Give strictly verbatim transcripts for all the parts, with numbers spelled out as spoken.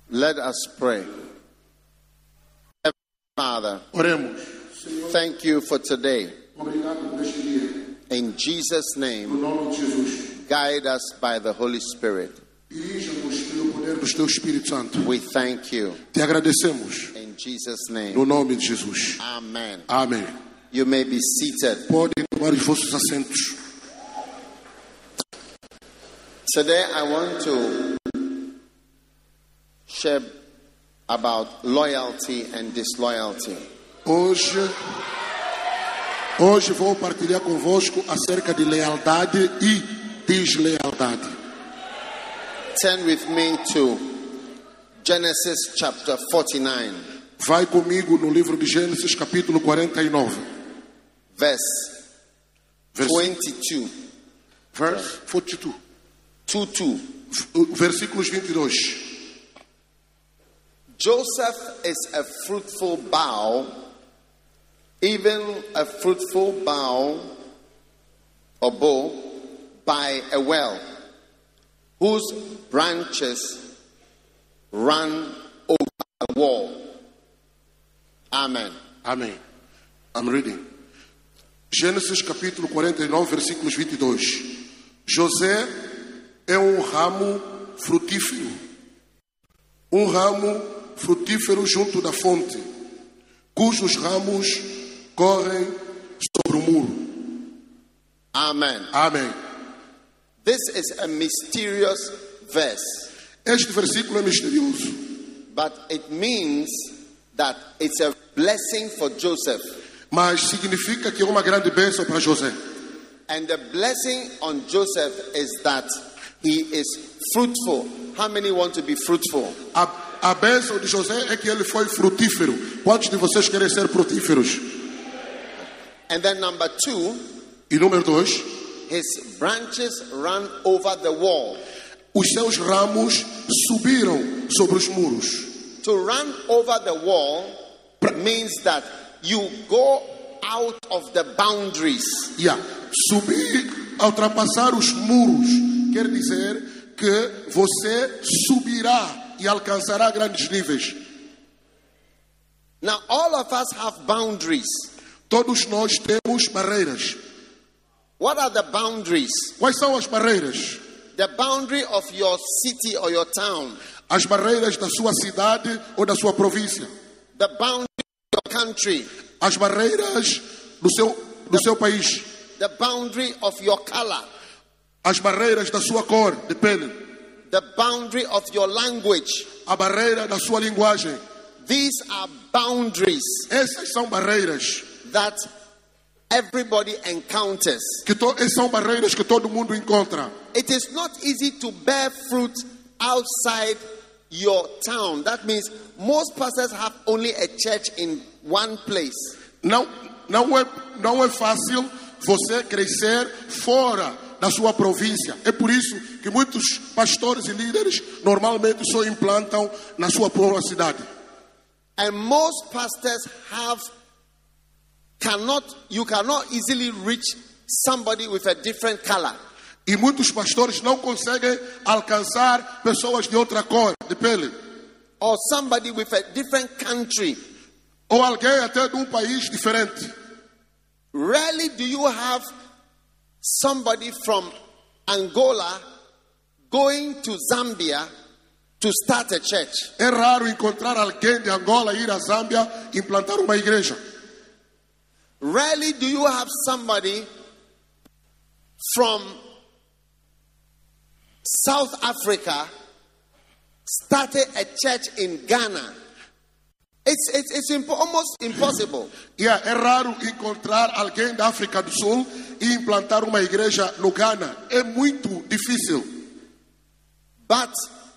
Let us pray. Father, Oremos. thank you for today. Obrigado por este dia. In Jesus' No name, nome de Jesus. guide us by the Holy Spirit. Dirija-nos pelo poder do teu Espírito Santo. We thank you. Te agradecemos. In Jesus' No name, nome de Jesus. amen. Amém. You may be seated. Podem tomar os vossos assentos. Today I want to share about loyalty and disloyalty. Hoje, hoje vou partilhar convosco acerca de lealdade e deslealdade. Turn with me to Genesis chapter forty-nine, Vai comigo no livro de Gênesis, capítulo quarenta e nove, verse vers- twenty-two. verse quarenta e dois. two two. Versículos vinte e dois. Joseph is a fruitful bough, even a fruitful bough or bow by a well, whose branches run over a wall. Amen. Amém. I'm reading. Gênesis capítulo quarenta e nove, versículos vinte e dois. José é um ramo frutífero. Um ramo frutífero junto da fonte, cujos ramos correm sobre o muro. Amen. Amém. This is a mysterious verse, Este versículo é misterioso, but it means that it's a blessing for Joseph. mas significa que é uma grande bênção para José. And the blessing on Joseph is that he is fruitful. How many want to be fruitful? A, a bênção de José é que ele foi frutífero. Quantos de vocês querem ser frutíferos? And then number two, E número dois, his branches run over the wall. os seus ramos subiram sobre os muros. To run over the wall means that you go out of the boundaries. Yeah. Subir, ultrapassar os muros, quer dizer que você subirá e alcançará grandes níveis. Now, all of us have boundaries. Todos nós temos barreiras. What are the boundaries? Quais são as barreiras? The boundary of your city or your town. As barreiras da sua cidade ou da sua província. The boundary of your country. As barreiras do seu, do seu país. The boundary of your color. As barreiras da sua cor de pele. The boundary of your language. A barreira da sua linguagem. These are boundaries Essas são barreiras that everybody encounters. que to, essas são barreiras que todo mundo encontra. It is not easy to bear fruit outside your town. That means most pastors have only a church in one place. Não, não é, não é fácil você crescer fora da sua província. É por isso que muitos pastores e líderes normalmente só implantam na sua própria cidade. And most pastors have cannot you cannot easily reach somebody with a different color. E muitos pastores não conseguem alcançar pessoas de outra cor de pele. Or somebody with a different country. Ou alguém até de um país diferente. Rarely do you have somebody from Angola going to Zambia to start a church. É raro encontrar alguém de Angola ir a Zâmbia e implantar uma igreja. Rarely do you have somebody from South Africa started a church in Ghana. It's, it's, it's impo- almost impossible. Yeah, é raro encontrar alguém da África do Sul e implantar uma igreja no Ghana. É muito difícil. But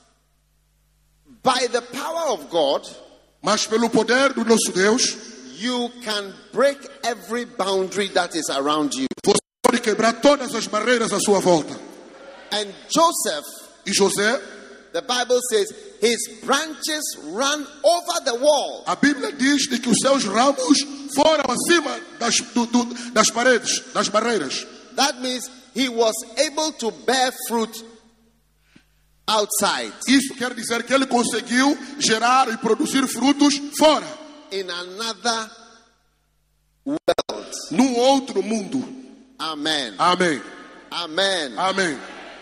by the power of God, Mas pelo poder do nosso Deus, you can break every boundary that is around you. você pode quebrar todas as barreiras à sua volta. And Joseph, E José, the Bible says, his branches run over the wall. a Bíblia diz de que os seus ramos foram acima das, do, do, das paredes, das barreiras. That means he was able to bear fruit outside. Isso quer dizer que ele conseguiu gerar e produzir frutos fora, In another world. num outro mundo. Amen. Amém. Amen. Amém.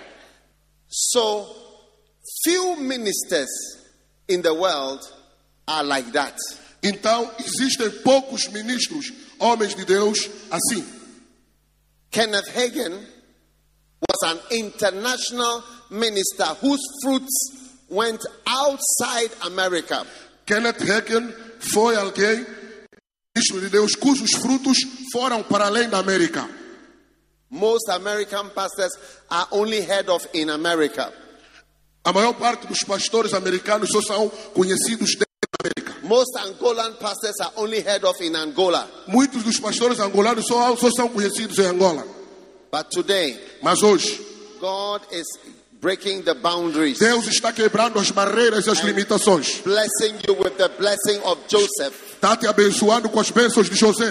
So, few ministers in the world are like that. Então, existem poucos ministros, homens de Deus, assim. Kenneth Hagin was an international minister whose fruits went outside America. Kenneth Hagin foi alguém, ministro de Deus, cujos frutos foram para além da América. Most American pastors are only heard of in America. A maior parte dos pastores americanos só são conhecidos dentro da América. Most Angolan pastors are only heard of in Angola. Muitos dos pastores angolanos só, só são conhecidos em Angola. But today, Mas hoje, God is breaking the boundaries, Deus está quebrando as barreiras e as limitações. blessing you with the blessing of Joseph. Está te abençoando com as bênçãos de José.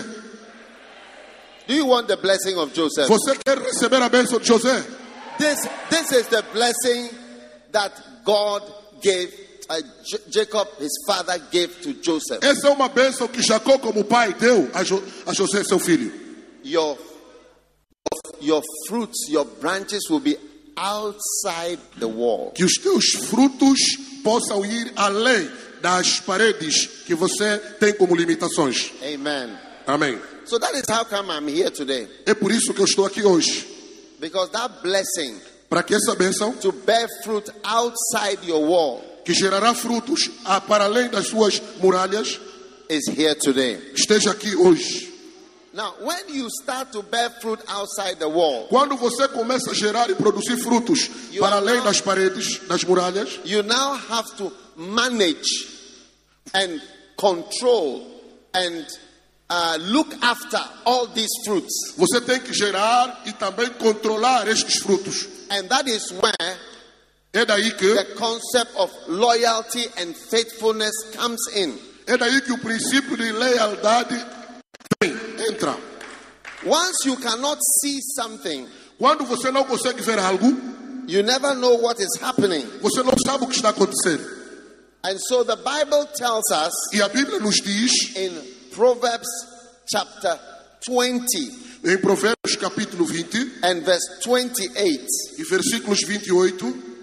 Do you want the blessing of Joseph? Você quer receber a bênção de José? This, this is the blessing that God gave, uh, J- Jacob, his father, gave to Joseph. Essa é uma bênção que Jacó, como pai, deu a, jo, a José, seu filho. Your, your fruits, your branches will be outside the wall. Que os teus frutos possam ir além das paredes que você tem como limitações. Amen. Amém. So that is how come I'm here today. É por isso que eu estou aqui hoje. Because that blessing Para que essa bênção, to bear fruit outside your wall, que gerará frutos a, para além das suas muralhas, is here today. esteja aqui hoje. Now, when you start to bear fruit outside the wall, Quando você começa a gerar e produzir frutos You para are além now- das paredes, das muralhas, you now have to manage and control and uh, look after all these fruits. você tem que gerar e também controlar estes frutos. And that is where É daí que the concept of loyalty and faithfulness comes in. é daí que o princípio de lealdade vem, entra. Once you cannot see something, Quando você não consegue ver algo, you never know what is happening. você não sabe o que está acontecendo. And so the Bible tells us E a Bíblia nos diz, in Proverbs chapter twenty em Provérbios capítulo vinte and verse twenty-eight, e versículos vinte e oito,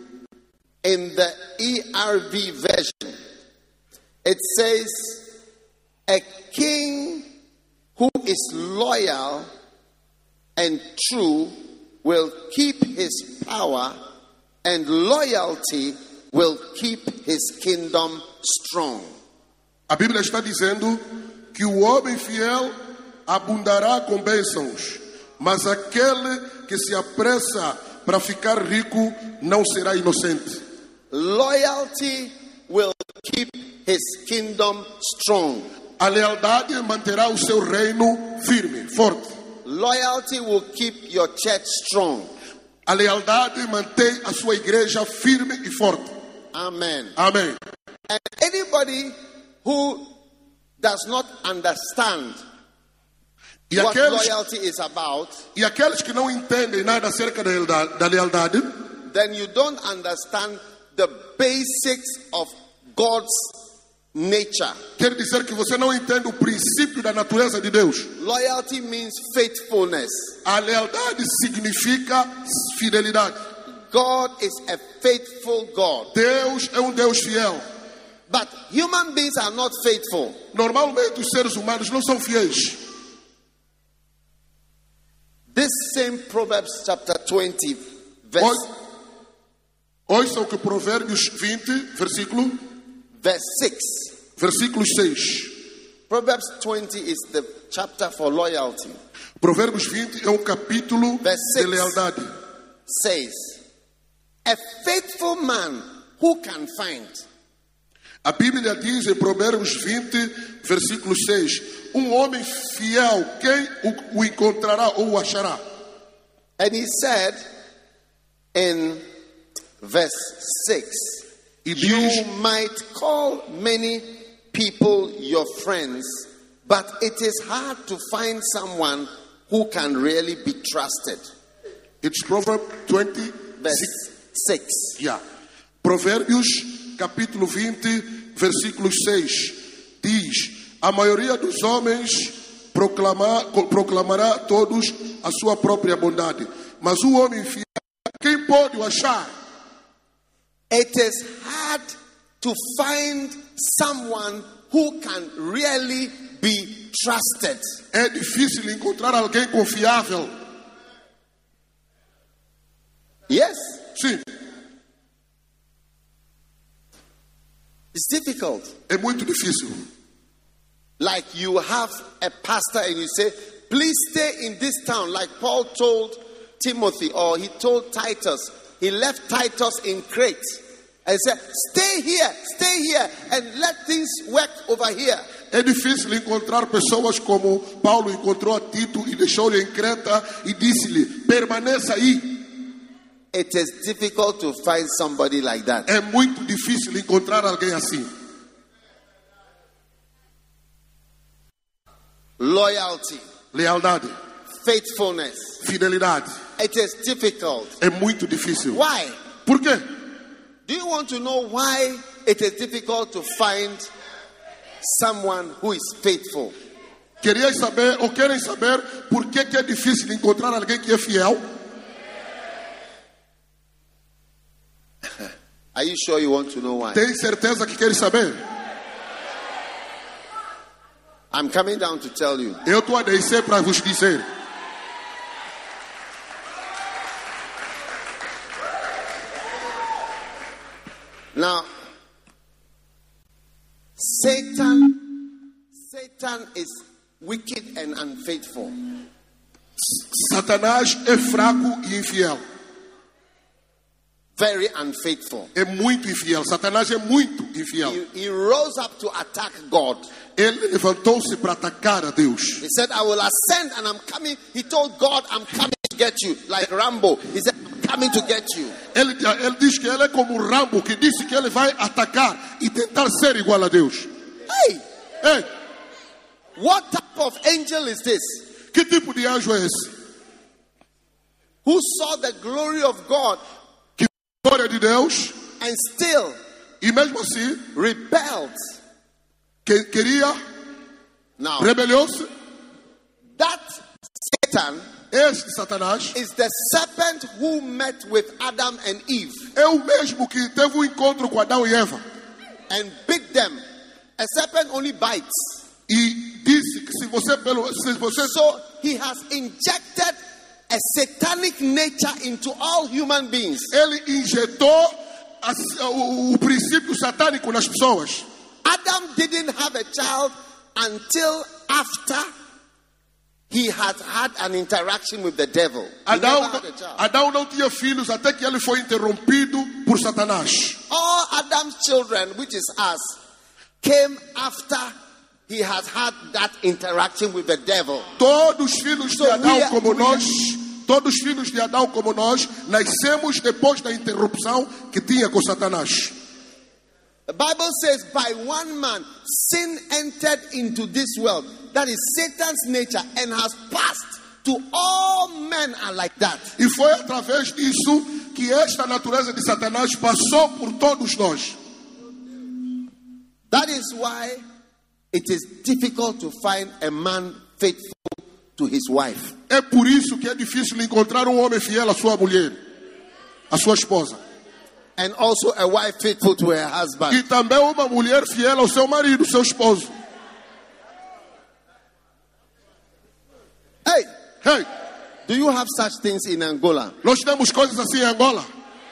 in the E R V version, it says, a king who is loyal and true will keep his power, and loyalty will keep his kingdom strong. a Bíblia está dizendo que o homem fiel abundará com bênçãos, mas aquele que se apressa para ficar rico não será inocente. Loyalty will keep his kingdom strong. A lealdade manterá o seu reino firme, forte. Loyalty will keep your church strong. A lealdade mantém a sua igreja firme e forte. Amen. Amém. And anybody who does not understand E what aqueles, loyalty is about, e aqueles que não entendem nada acerca da lealdade, da lealdade, then you don't understand the basics of God's nature. quer dizer que você não entende o princípio da natureza de Deus. Loyalty means faithfulness. A lealdade significa fidelidade. God is a faithful God. Deus é um Deus fiel. But human beings are not faithful. Normalmente os seres humanos não são fiéis. This same Proverbs chapter twenty, verse, Oi- Ouçam o que Provérbios vinte, versículo, verse six. versículo seis. Proverbs twenty is the chapter for loyalty. Provérbios vinte é um capítulo Verse de six. lealdade. Says, a faithful man who can find. A Bíblia diz em Provérbios vinte, versículo seis, um homem fiel, quem o, o encontrará ou o achará? And he said in verse six, E you diz, might call many people your friends, but it is hard to find someone who can really be trusted. it's Proverbs twenty, Verse six, six. yeah. Provérbios, capítulo vinte, versículos seis, diz: a maioria dos homens proclama, proclamará a todos a sua própria bondade, mas o homem fiel, quem pode o achar? It is hard to find someone who can really be trusted. É difícil encontrar alguém confiável. Yes, Sim, it's difficult. é muito difícil. Like you have a pastor and you say, please stay in this town. Like Paul told Timothy, or he told Titus. He left Titus in Crete and said, stay here, stay here, and let things work over here. É difícil encontrar pessoas como Paulo encontrou a Tito e deixou-lhe em Creta e disse-lhe: permaneça aí. It is difficult to find somebody like that. É muito difícil encontrar alguém assim. Loyalty, Lealdade, faithfulness. fidelidade. It is difficult. É muito difícil. Why? Por quê? Do you want to know why it is difficult to find someone who is faithful? Queriam saber ou querem saber por que, que é difícil encontrar alguém que é fiel? Are you sure you want to know why? Tem certeza que querem saber? I'm coming down to tell you. Eu estou a descer para vos dizer. Now, Satan, Satan is wicked and unfaithful. Satanás é fraco e infiel. Very unfaithful. É muito infiel. Satanás é muito infiel. He, he rose up to attack God. Ele levantou-se para atacar a Deus. He said, I will ascend and I'm coming. He told God, I'm coming to get you. Like Rambo. He said, I'm coming to get you. Ele, ele diz que ele é como um Rambo que disse que ele vai atacar e tentar ser igual a Deus. Hey, Ei, what type of angel is this? que tipo de anjo é esse? Who saw the glory of God Glória de Deus and still e mesmo assim rebelled. que queria, Now, rebelou-se. that Satan Este Satanás is the serpent who met with Adam and Eve é o mesmo que teve um encontro com Adão e Eva and bit them. A serpent only bites. e disse que se você pelo se você So he has injected a satanic nature into all human beings. ele injetou a, o, o princípio satânico nas pessoas. Adam didn't have a child until after he had had an interaction with the devil. He Adão, never had a child. Adão não tinha filhos até que ele foi interrompido por Satanás. All Adam's children, which is us, came after he has had that interaction with the devil. Todos os filhos de So we Adão are- como we are- nós, todos os filhos de Adão como nós, nascemos depois da interrupção que tinha com Satanás. The Bible says, by one man, sin entered into this world. That is Satan's nature and has passed to all men are like that. E foi através disso que esta natureza de Satanás passou por todos nós. That is why it is difficult to find a man faithful to his wife. É por isso que é difícil encontrar um homem fiel à sua mulher, à sua esposa. And also a wife faithful to her husband. E também uma mulher fiel ao seu marido, seu esposo. Hey, Hey, do you have such things in Angola? nós temos coisas assim em Angola.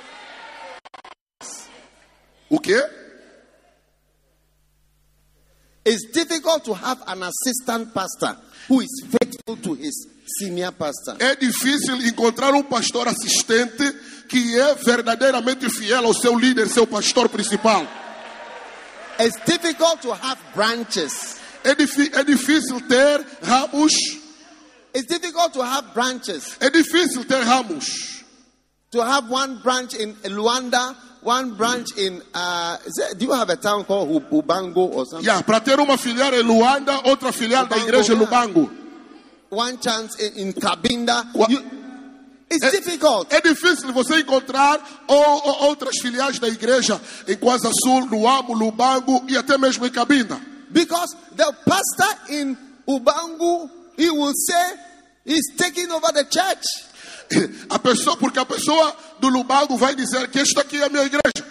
O quê? It's difficult to have an assistant pastor who is faithful to his senior pastor. É difícil encontrar um pastor assistente que é verdadeiramente fiel ao seu líder, seu pastor principal. It's difficult to have branches. É, difi- é difícil ter ramos. It's difficult to have branches. É difícil ter ramos. To have one branch in Luanda, one branch in, uh, is there, do you have a town called Hu- Ubango or something? Yeah, para ter uma filial em Luanda, outra filial da Lubango, igreja em yeah. Lubango. One chance in, in Cabinda. Qua- You- It's difficult. É difícil você encontrar ou, ou, outras filiais da igreja em Kwasa Sul, no Amo, no Ubango e até mesmo em Cabinda. Because the pastor in Ubangu, he will say he's taking over the church. A pessoa, porque a pessoa do Lubango vai dizer que esta aqui é a minha igreja.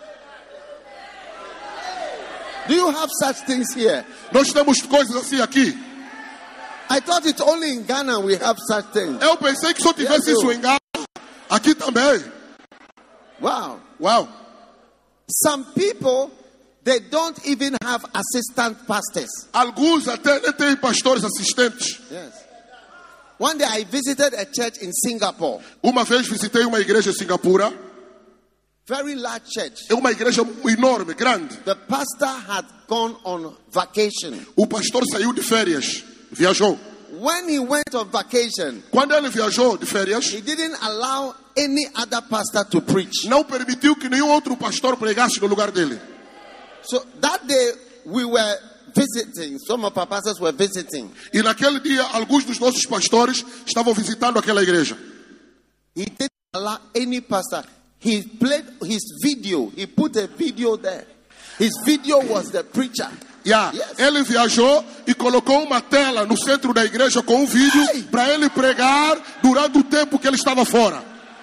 Do you have such things here? Nós temos coisas assim aqui. I thought it's only in Ghana we have such things. Eu pensei que só tivesse Yes, isso em Ghana. Aqui também. Wow. Uau. Some people, they don't even have assistant pastors. Alguns até nem têm pastores assistentes. Yes. One day I visited a church in Singapore. Uma vez visitei uma igreja em Singapura. Very large church. É uma igreja enorme, grande. The pastor had gone on vacation. O pastor saiu de férias. Viajou. When he went on vacation, Quando ele viajou de férias, he didn't allow any other pastor to preach. não permitiu que nenhum outro pastor pregasse no lugar dele. So that day we were visiting. Some of our pastors were visiting. E naquele dia, alguns dos nossos pastores estavam visitando aquela igreja. He didn't allow any pastor. He played his video. He put a video there. His video was the preacher. Yeah. Yes. Ele viajou e colocou uma tela no centro da igreja com um vídeo Hey. para ele pregar durante o tempo que ele estava fora.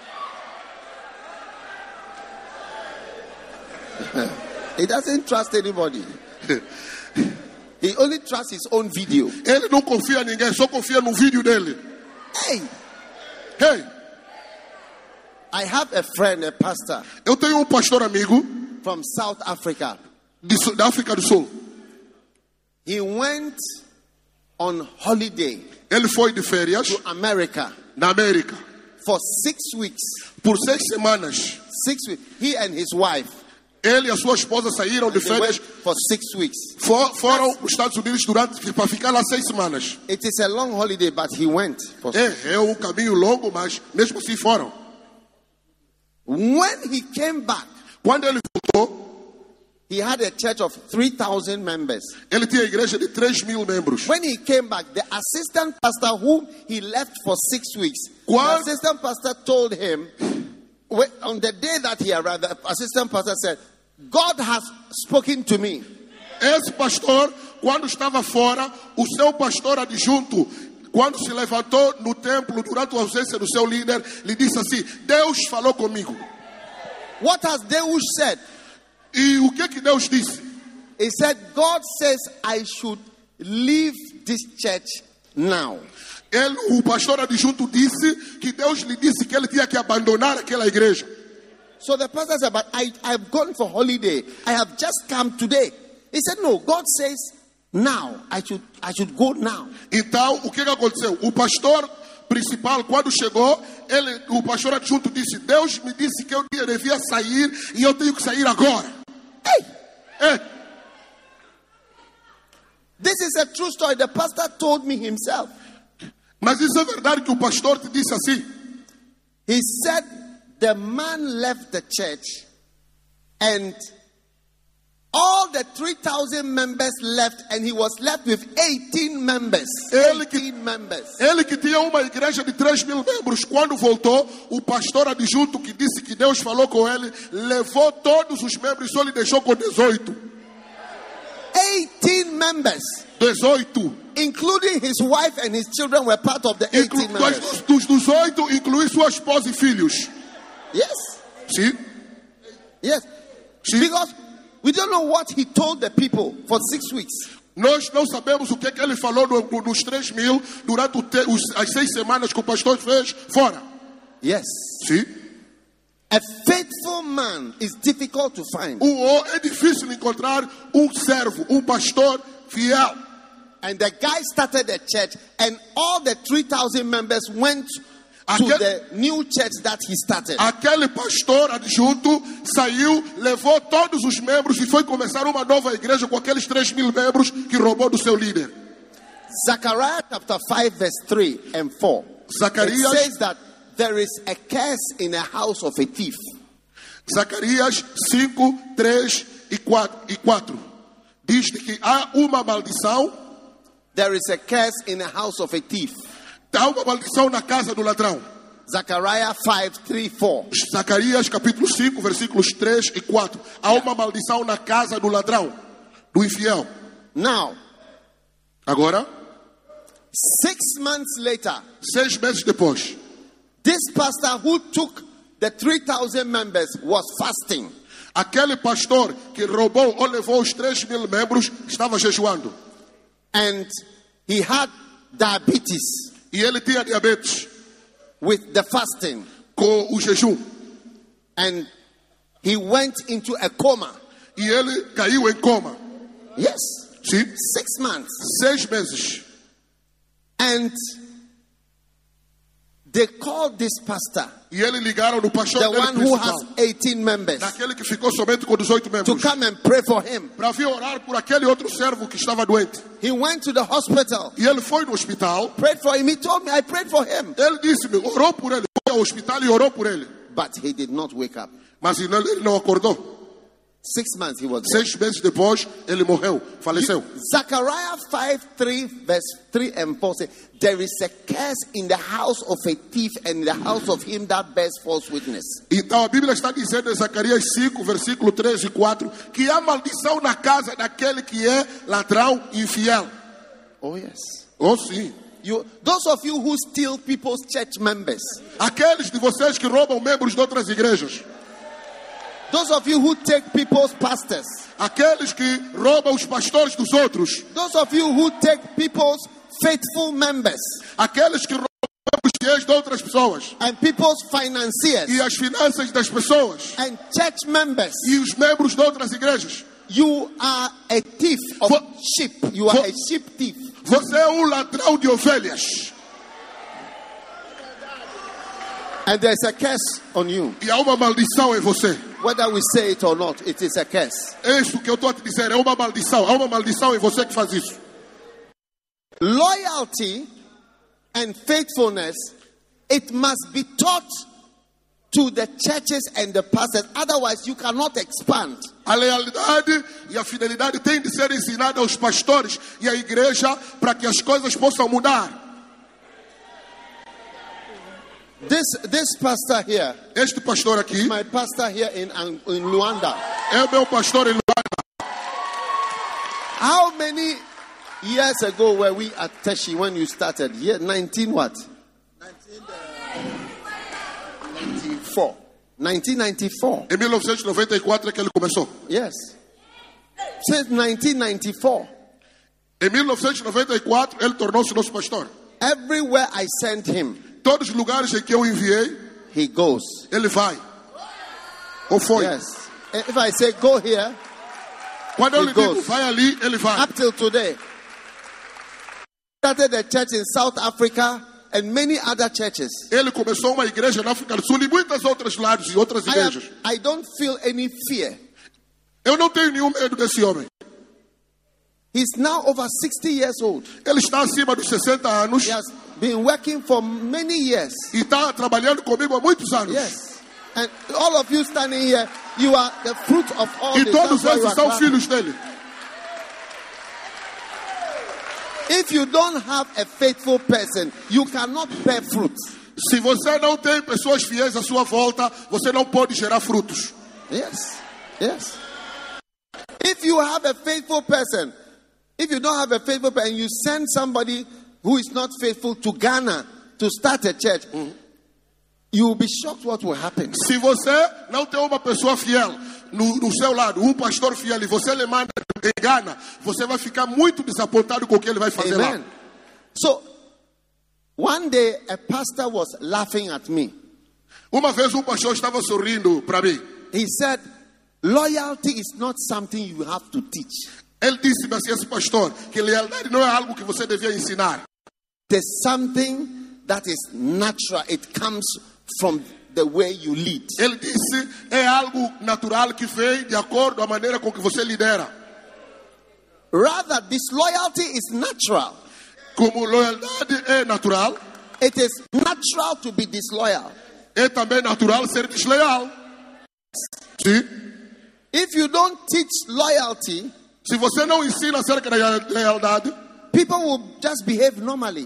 He doesn't trust anybody. He only trusts his own video. Ele não confia em ninguém, só confia no vídeo dele. Hey, Hey, I have a friend, a pastor eu tenho um pastor amigo from South Africa. de, Su- da África do Sul. He went on holiday Ele foi de férias to America na América for six weeks. por seis semanas. Six weeks. He and his wife. Ele e a sua esposa saíram de They went férias, for six weeks. for, foram para os Estados Unidos durante para ficar lá seis semanas. It is a long holiday, but he went. For É, é um caminho longo, mas mesmo assim foram. When he came back, Quando ele voltou, he had a church of three thousand members. ele tinha a igreja de três mil membros. When he came back, the assistant pastor whom he left for six weeks, What? the assistant pastor told him, when- on the day that he arrived, the assistant pastor said, God has spoken to me. Esse pastor, quando estava fora, o seu pastor adjunto, quando se levantou no templo durante a ausência do seu líder, lhe disse assim: Deus falou comigo. What has Deus said? E o que que Deus disse? He said, God says I should leave this church now. Ele, o pastor adjunto disse que Deus lhe disse que ele tinha que abandonar aquela igreja. So the pastor said, but I, I've gone for holiday. I have just come today. He said, no, God says now. I should, I should go now. Então, o que que aconteceu? O pastor principal, quando chegou, ele, o pastor adjunto disse: Deus me disse que eu devia sair e eu tenho que sair agora. Hey, É, this is a true story. The pastor told me himself. mas isso é verdade que o pastor te disse assim? He said the man left the church and all the three thousand members left and he was left with eighteen members. Ele que- eighteen members. Ele que tinha uma igreja de três mil membros, quando voltou, o pastor adjunto que disse que Deus falou com ele, levou todos os membros e só lhe deixou com dezoito. eighteen members, dezoito. including his wife and his children, were part of the Inclu eighteen mas members. dos, dos dezoito, incluir sua esposa e filhos. Yes, Sim? yes. Sim. Because we don't know what he told the people for six weeks. Nós não sabemos o que, que ele falou no, no, nos três mil durante o te, os, as seis semanas que o pastor fez fora. Yes. Sim? A faithful man is difficult to find. O, o, é difícil encontrar um servo, um pastor fiel. And the guy started a church, and all the three thousand members went to Aquel- the new church that he started. Aquele pastor adjunto saiu, levou todos os membros e foi começar uma nova igreja com aqueles três mil membros que roubou do seu líder. Zechariah chapter five, verse three and four. Zacarias, It says that there is a curse in a house of a thief. Zacarias cinco, três e quatro. Diz que há uma maldição, There is a curse in a house of a thief. há uma maldição na casa do ladrão. Zechariah five, three, four. Zacarias capítulo cinco, versículos três e quatro. Há uma maldição na casa do ladrão, do infiel. Now, Agora, six months later, seis meses depois, this pastor who took the three thousand members was fasting. aquele pastor que roubou ou levou os três mil membros estava jejuando. And he had diabetes E ele tinha diabetes with the fasting. com o jejum. And he went into a coma. E ele caiu em coma. Yes. Sim, Six months. seis meses. And they called this pastor, E ele ligaram no pastor the dele one who has principal, eighteen members, daquele que ficou somente com dezoito to membros, come and pray for him. para vir orar por aquele outro servo que estava doente. He went to the hospital, E ele foi no hospital. prayed for him. He told me, I prayed for him. Ele disse-me, orou por ele. Foi ao hospital e orou por ele. But he did not wake up. Mas ele não- ele não acordou. Six months he was dead. Seis meses depois, ele morreu, faleceu. Zechariah five, three, verse three and four says, there is a curse in the house of a thief and in the house of him that bears false witness. Então a Bíblia está dizendo em Zacarias cinco, versículo três e quatro, que há maldição na casa daquele que é ladrão infiel. Oh yes. Oh sim. You, those of you who steal people's church members, Aqueles de vocês que roubam membros de outras igrejas. those of you who take people's pastors, Aqueles que roubam os pastores dos outros. those of you who take people's faithful members Aqueles que roubam os fiéis de outras pessoas. and people's financiers E as finanças das pessoas. and church members, E os membros de outras igrejas. you are a thief of Vo- sheep. You are vo- a sheep thief. Você é um ladrão de ovelhas. And there's a curse on you. E há uma maldição em você. Whether we say it or not, it is a curse. É isso que eu estou a te dizer. É uma maldição. Há uma maldição em você que faz isso. Loyalty and faithfulness, it must be taught to the churches and the pastors. Otherwise, you cannot expand. A lealdade e a fidelidade têm de ser ensinada aos pastores e à igreja para que as coisas possam mudar. This this pastor here, Este pastor aqui my pastor here in, in Luanda. é o meu pastor em Luanda. How many years ago were we at Teshi when you started? Year nineteen what? ninety-four. nineteen ninety-four. Em mil novecentos e noventa e quatro é que ele começou. Yes. Since nineteen ninety-four. Em mil novecentos e noventa e quatro ele tornou-se nosso pastor. Everywhere I sent him, Todos os lugares em que eu enviei, he goes. ele vai. Ou foi. Yes. If I say go here, Quando eu He lhe digo, goes. vai ali, ele vai. up till today, started a church in South Africa and many other churches. Ele começou uma igreja na África do Sul e muitos outros lados e outras I, igrejas. am, I don't feel any fear. Eu não tenho nenhum medo desse homem. He's now over sixty years old. Ele está acima dos sessenta anos He has been working for many years. e está trabalhando comigo há muitos anos. Yes. And all of you standing here, you are the fruit of all E this. todos That's why you esses are são clapping. filhos dele. If you don't have a faithful person, you cannot bear fruit. Se você não tem pessoas fiéis à sua volta, você não pode gerar frutos. Yes. Yes. If you have a faithful person, if you don't have a faithful person, and you send somebody who is not faithful to Ghana to start a church, you will be shocked what will happen. Se você não tem uma pessoa fiel no, no seu lado, um pastor fiel, e você lhe manda em Gana, você vai ficar muito desapontado com o que ele vai fazer Amen. lá. So, one day a pastor was laughing at me. Uma vez um pastor estava sorrindo para mim. He said, loyalty is not something you have to teach. Ele disse assim, esse pastor, que lealdade não é algo que você devia ensinar. There's something that is natural. It comes from the way you lead. Ele disse, é algo natural que vem de acordo com a maneira com que você lidera. Rather, disloyalty is natural. Como loyaldade é natural, It is natural to be disloyal. é também natural ser desleal. Sim. If you don't teach loyalty, Se você não ensina acerca da lealdade, people will just behave normally.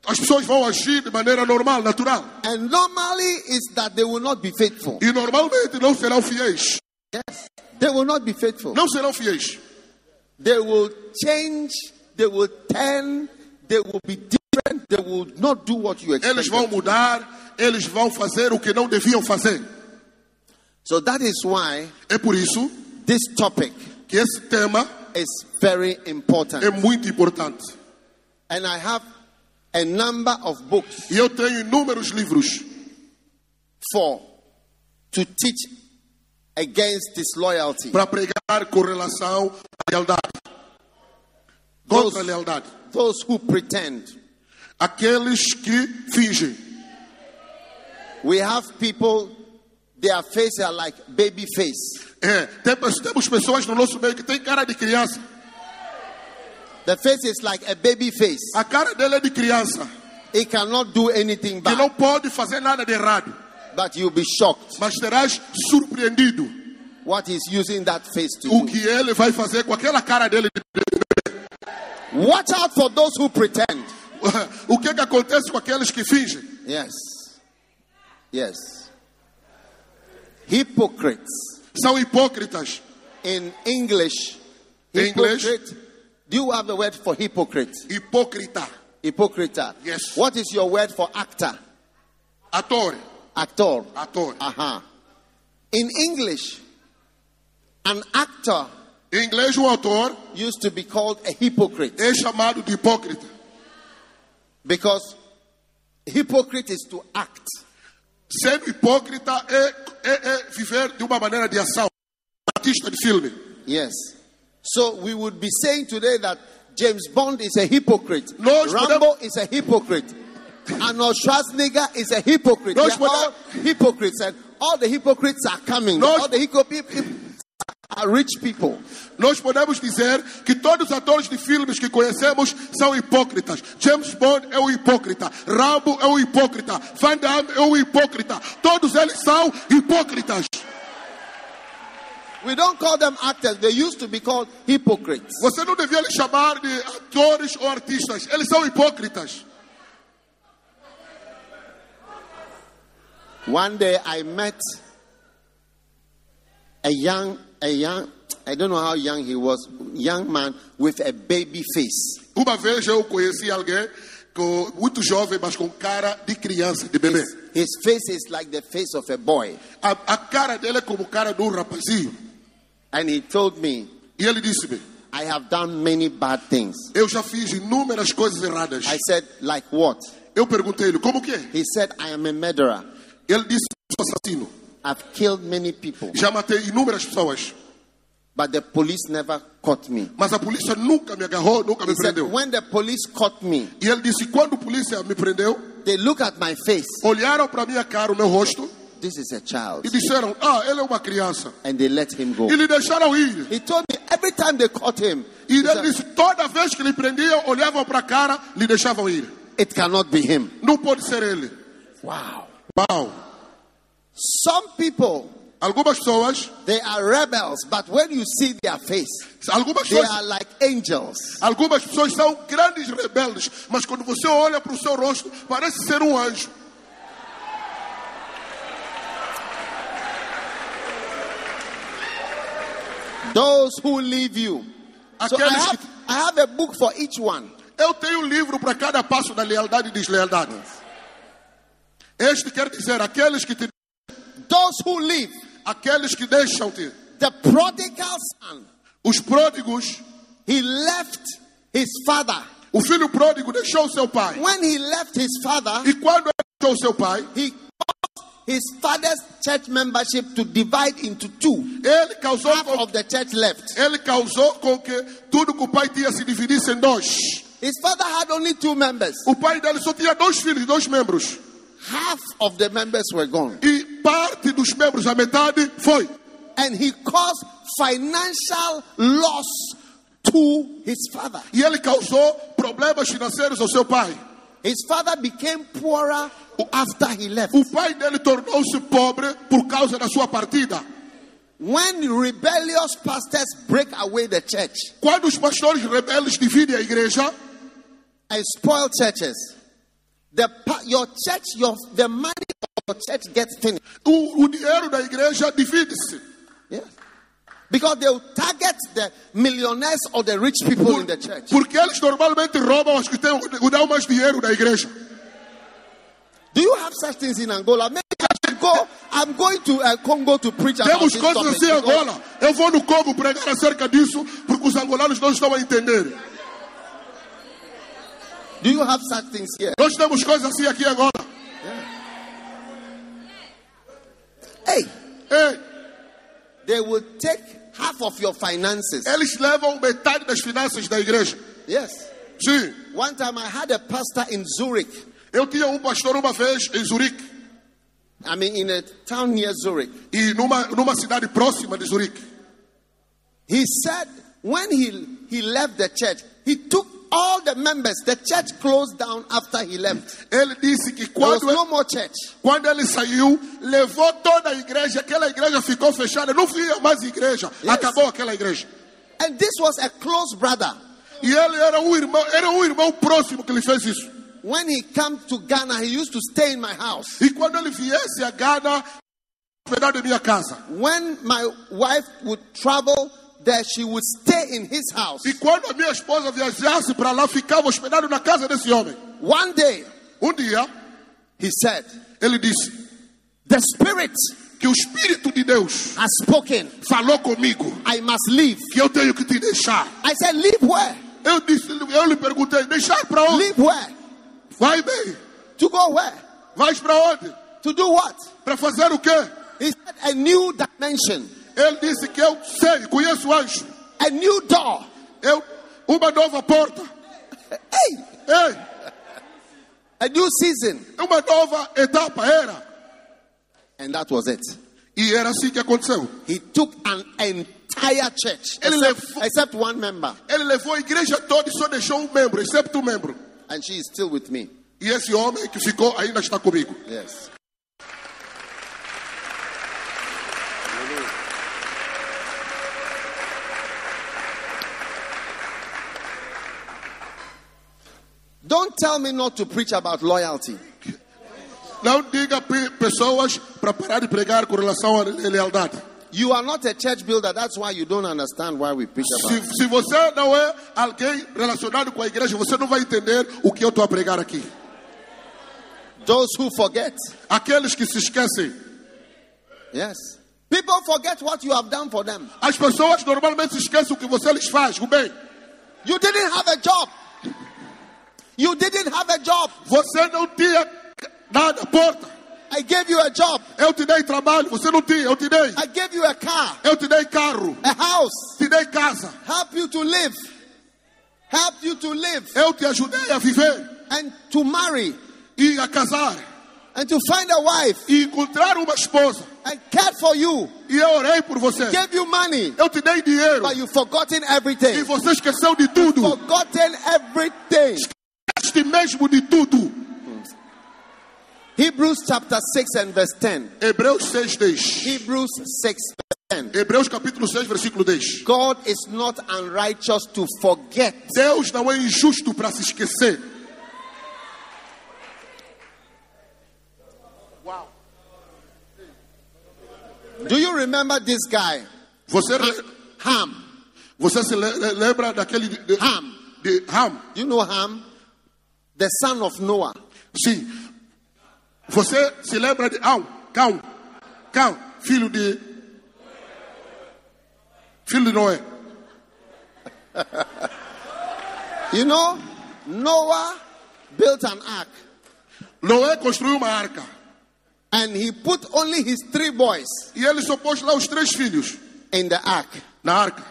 As pessoas vão agir de maneira normal, natural. And normally is that they will not be faithful. E normalmente não serão fiéis. Yes. They will not be faithful. Não serão fiéis. They will change, they will turn, they will be different, they will not do what you expect. Eles vão mudar, eles vão fazer o que não deviam fazer. So that is why É por isso this topic que esse tema is very important. é muito importante. And I have a number of books E eu tenho inúmeros livros for to teach against disloyalty. para pregar com relação à lealdade. Contra a lealdade. Those who pretend. Aqueles que fingem. We have people, their faces are like baby face. É, temos, temos pessoas no nosso meio que tem cara de criança. The face is like a baby face. A cara dele é de criança. It cannot do anything Que não bad, pode fazer nada de errado. but you'll be shocked Mas serás surpreendido what he's using that face to o do. que ele vai fazer com aquela cara dele. Watch out for those who pretend. O que, que acontece com aqueles que fingem? Yes. Yes. Hypocrites. São hipócritas. In English, In English? hypocrite. Do you have the word for hypocrite? Hipócrita. Hypocrite. Yes. What is your word for actor? Ator. Actor. Ator. Uh-huh. In English, an actor Em inglês, um ator used to be called a hypocrite é chamado de hipócrita. because hypocrite is to act. Sendo hipócrita é, é, é viver de uma maneira de ação. Artista de filme. Yes. So we would be saying today that James Bond is a hypocrite. Nós Rambo is a hypocrite. Arnold Schwarzenegger is a hypocrite. Nós They are all hypocrites, and all the hypocrites are coming. Nós- All the hypocrites are rich people. Nós podemos dizer que todos os atores de filmes que conhecemos são hipócritas. James Bond é um hipócrita. Rambo é um hipócrita. Van Damme é um hipócrita. Todos eles são hipócritas. We don't call them actors. They used to be called hypocrites. Você não devia lhes chamar de atores ou artistas. Eles são hipócritas. One day I met a young, a young, I don't know how young he was, young man with a baby face. Uma vez eu conheci alguém com, muito jovem, mas com cara de criança, de bebê. His, his face is like the face of a boy. A, a cara dele é como cara de um rapazinho. And he told me, E ele disse-me, I have done many bad things. eu já fiz inúmeras coisas erradas. I said, like what? Eu perguntei-lhe, como que é? He said, I am a murderer. Ele disse, sou assassino. I've killed many people, Já matei inúmeras pessoas. but the police never caught me. Mas a polícia nunca me agarrou, nunca me He said, prendeu. when the police caught me, E ele disse, quando a polícia me prendeu, they look at my face. olharam para minha cara, o meu rosto, This is a child. e disseram, ah, ele é uma criança. And they let him go. E lhe deixaram ir. He told me every time they caught him, E he ele said, disse, toda vez que lhe prendiam, olhavam para a cara, lhe deixavam ir. it cannot be him. Não pode ser ele. Wow. Uau. Some people, Algumas pessoas, they are rebels, but when you see their face, algumas they pessoas, are like angels. algumas pessoas são grandes rebeldes, mas quando você olha para o seu rosto, parece ser um anjo. Those who leave you. So I Aqueles have, que... I have a book for each one. Eu tenho um livro para cada passo da lealdade e deslealdade. Este quer dizer, aqueles que te... Those who leave. aqueles que deixam-te. The prodigal son, Os pródigos, he left his father. o filho pródigo deixou seu pai. When he left his father, E quando ele deixou seu pai, he caused his father's church membership to divide into two. ele causou, Half com... of the church left. ele causou com que tudo que o pai tinha se dividisse em dois. His father had only two members. O pai dele só tinha dois filhos, dois membros. Half of the members were gone. E parte dos membros, a metade, foi. And he caused financial loss to his father. E ele causou problemas financeiros ao seu pai. His father became poorer after he left. O pai dele tornou-se pobre por causa da sua partida. When rebellious pastors break away the church Quando os pastores rebeldes dividem a igreja and spoil churches, the your church, your the money of your church gets finished. O, o dinheiro da igreja divide-se. Yes. Because they will target the millionaires or the rich people Por, in the church. Porque eles normalmente roubam os que têm o dão mais dinheiro da igreja. Do you have such things in Angola? Maybe I should go. I'm going to uh, Congo to preach about Temos this coisas topic. assim em Angola. Eu vou no Congo pregar acerca disso porque os angolanos não estão a entender. Do you have such things here? Nós temos coisas assim aqui em Angola. Hey, Ei, they will take half of your finances. eles levam metade das finanças da igreja. Yes. Sim. One time I had a pastor in Zurich. Eu tinha um pastor uma vez em Zurique. I mean, in a town near Zurich. E numa, numa cidade próxima de Zurique. He said when he, he left the church, he took all the members. The church closed down after he left. Ele disse que There was quando, no more church. quando ele saiu, levou toda a igreja. Aquela igreja ficou fechada. Não havia mais igreja. Yes. Acabou aquela igreja. And this was a close brother. E ele era um irmão, era um irmão próximo que lhe fez isso. When he came to Ghana, he used to stay in my house. E quando ele viesse a Ghana, hospedado em minha casa. When my wife would travel there, she would stay in his house. E quando a minha esposa viajasse para lá, ficava hospedado na casa desse homem. One day, Um dia, he said, ele disse the Spirit que o Espírito de Deus has spoken. falou comigo I must leave. que eu tenho que te deixar. I said, leave where? Eu disse, eu lhe perguntei, deixar para onde? Leave where? Vai bem. To go where? Vais para onde? To do what? Para fazer o quê? He said, a new dimension. Ele disse que eu sei, conheço o anjo. A new door. Eu, uma nova porta. Hey, Ei, a new season. uma nova etapa era. And that was it. E era assim que aconteceu. He took an entire church, Ele except, levou- except one member. Ele levou a igreja toda e só deixou um membro, excepto um membro. And she is still with me. E esse homem que ficou ainda está comigo. Yes. Don't tell me not to preach about loyalty. Não diga pe- pessoas para parar de pregar com relação à lealdade. You are not a church builder. That's why you don't understand why we preach about Se, it. se você não é alguém relacionado com a igreja, você não vai entender o que eu estou a pregar aqui. Those who forget. Aqueles que se esquecem. Yes. People forget what you have done for them. As pessoas normalmente se esquecem o que você lhes faz, o bem. You didn't have a job. You didn't have a job. Você não tinha nada, porta. I gave you a job. Eu te dei trabalho, você não tinha, eu te dei. I gave you a car, Eu te dei carro, a house. te dei casa. Help you to live. Help you to live. Eu te ajudei a viver And to marry. e a casar. And to find a wife. E encontrar uma esposa. And care for you. E eu orei por você. Gave you money. Eu te dei dinheiro. But you've forgotten E everything. você esqueceu de tudo. Forgotten everything. Esqueceste mesmo de tudo. Hebrews chapter six and verse ten. Hebreus seis, dez. Hebrews six verse ten. Hebreus capítulo seis, versículo dez. God is not unrighteous to forget. Deus não é injusto para se esquecer. Do you remember this guy? Você, re- Ham. você se le- le- lembra daquele de, de, Ham. de Ham? Do you know Ham? The son of Noah. Sim. Você se lembra de Cão? Cão. Cão. Filho de... Filho de Noé. You know, Noah built an ark. Noé construiu uma arca. And he put only his three boys E ele só pôs lá os três filhos in the ark. na arca.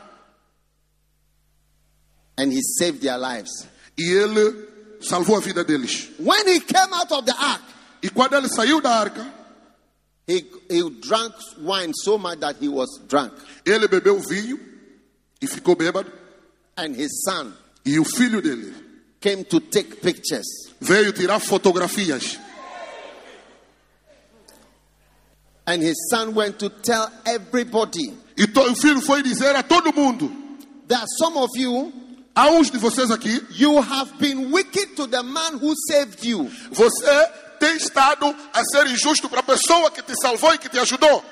And he saved their lives. E ele salvou a vida deles. When he came out of the ark, E quando ele saiu da arca, he, he drank wine so much that he was drunk. ele bebeu vinho e ficou bêbado. And his son E o filho dele came to take pictures. veio tirar fotografias. And his son went to tell everybody. E to, o filho foi dizer a todo mundo. There are some of you, Há uns de vocês aqui, you have been wicked to the man who saved you. você tem estado a ser injusto para a pessoa que te salvou e que te ajudou.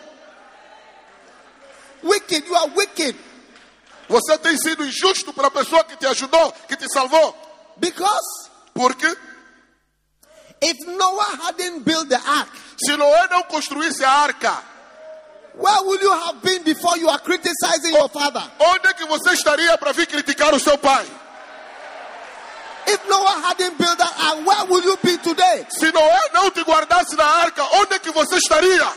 Wicked, you are wicked. Você tem sido injusto para a pessoa que te ajudou, que te salvou. Because Porque if Noah hadn't built the ark, se Noé não construísse a arca, where would you have been before you are criticizing your father? onde é que você estaria para vir criticar o seu pai? If Noah hadn't built that ark, where would you be today? Se Noé não te guardasse na arca, onde é que você estaria?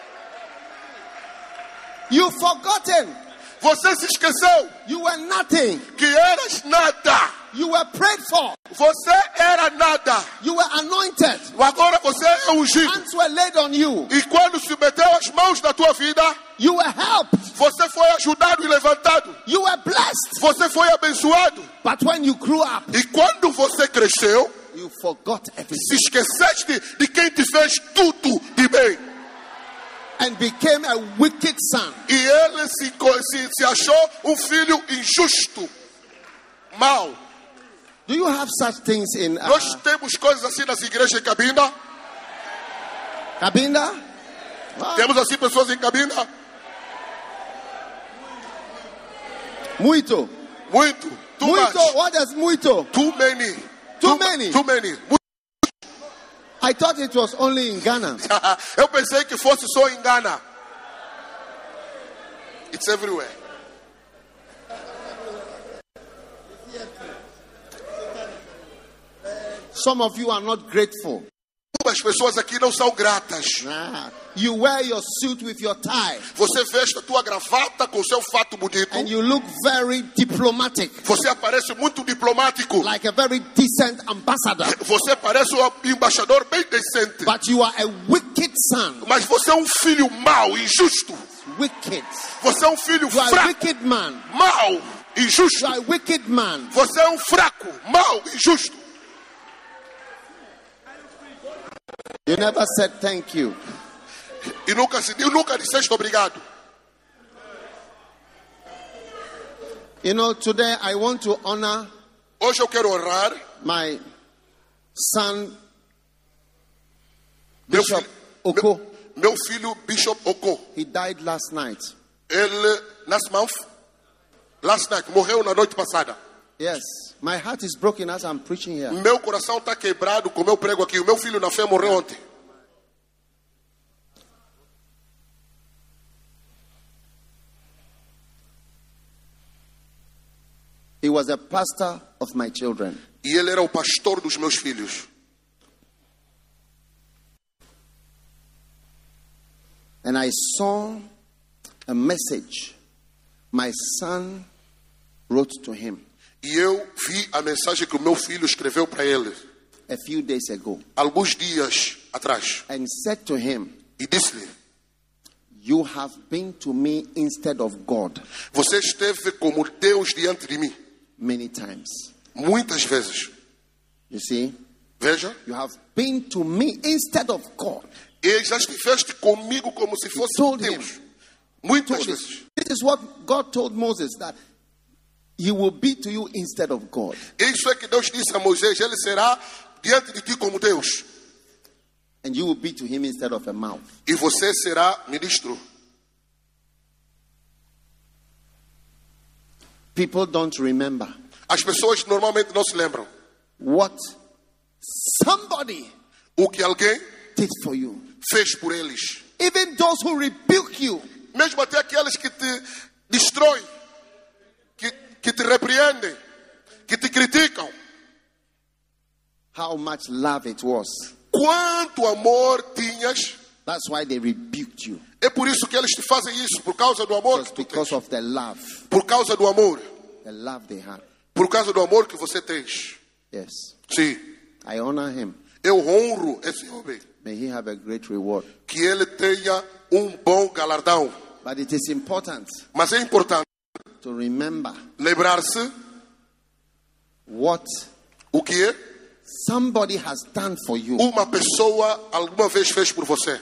You've forgotten. Você se esqueceu You were nothing. que eras nada. You were prayed for. Você era nada. You were anointed. Agora você é ungido. Hands were laid on you. E quando se meteu as mãos na tua vida, You were helped. você foi ajudado e levantado. You were blessed. Você foi abençoado. But when you grew up, E quando você cresceu, you forgot se everything esqueceste de quem te fez tudo de bem. and became a wicked son. E ele se, co- se, se achou um filho injusto, mau. Do you have such things in uh, Nós temos coisas assim nas igrejas em Cabinda. Cabinda? Wow. Temos assim pessoas em Cabinda. Muito. Muito. Too Muito. much. What is muito? Too many. Too many. Too many. I thought it was only in Ghana. Eu pensei que fosse só em Ghana. It's everywhere. Some of you are not grateful. As pessoas aqui não são gratas. Ah, you wear your suit with your tie Você veste a tua gravata com o seu fato bonito. and you look very diplomatic, Você aparece muito diplomático. like a very decent ambassador. Você parece um embaixador bem decente. But you are a wicked son. Mas você é um filho mau, injusto. Wicked. Você é um filho You are a fraco, wicked man. mau, You injusto. are a wicked man. Você é um fraco, mau, injusto. You never said thank you. E nunca, se- e nunca disseste obrigado. You know, today I want to honor Hoje eu quero honrar my son, meu Bishop filho, Oko. meu, meu filho Bishop Oko. He died last night. Ele, last month, last night, morreu na noite passada. Yes. My heart is broken as I'm preaching here. Meu coração está quebrado com meu prego aqui. O meu filho na fé morreu ontem. He was a pastor of my children. E ele era o pastor dos meus filhos. And I saw a message my son wrote to him E eu vi a mensagem que o meu filho escreveu para ele a few days ago alguns dias atrás. and said to him, E disse-lhe: you have been to me instead of God você esteve como Deus diante de mim. many times. Muitas vezes. You see, Veja. you have been to me instead of God. E já estiveste comigo como se fosse told Deus. him. Muitas Told him. vezes. This is what God told Moses, that he will be to you instead of God. Isso é que Deus disse a Moisés. Ele será diante de ti como Deus. And you will be to him instead of a mouth. E você será ministro. People don't remember As pessoas normalmente não se lembram what somebody o que alguém did for you. fez por eles. Even those who rebuke you, Mesmo até aqueles que te destroem, que, que te repreendem, que te criticam. how much love it was. Quanto amor tinhas. That's why they rebuked you. É por isso que eles te fazem isso. Por causa do amor Just que tu because tens. of the love. Por causa do amor. The love they had. Por causa do amor que você tens. Yes. Sim. I honor him. Eu honro esse homem. May he have a great reward. Que ele tenha um bom galardão. But it is important Mas é importante to remember lembrar-se what o que somebody has done for you. uma pessoa alguma vez fez por você.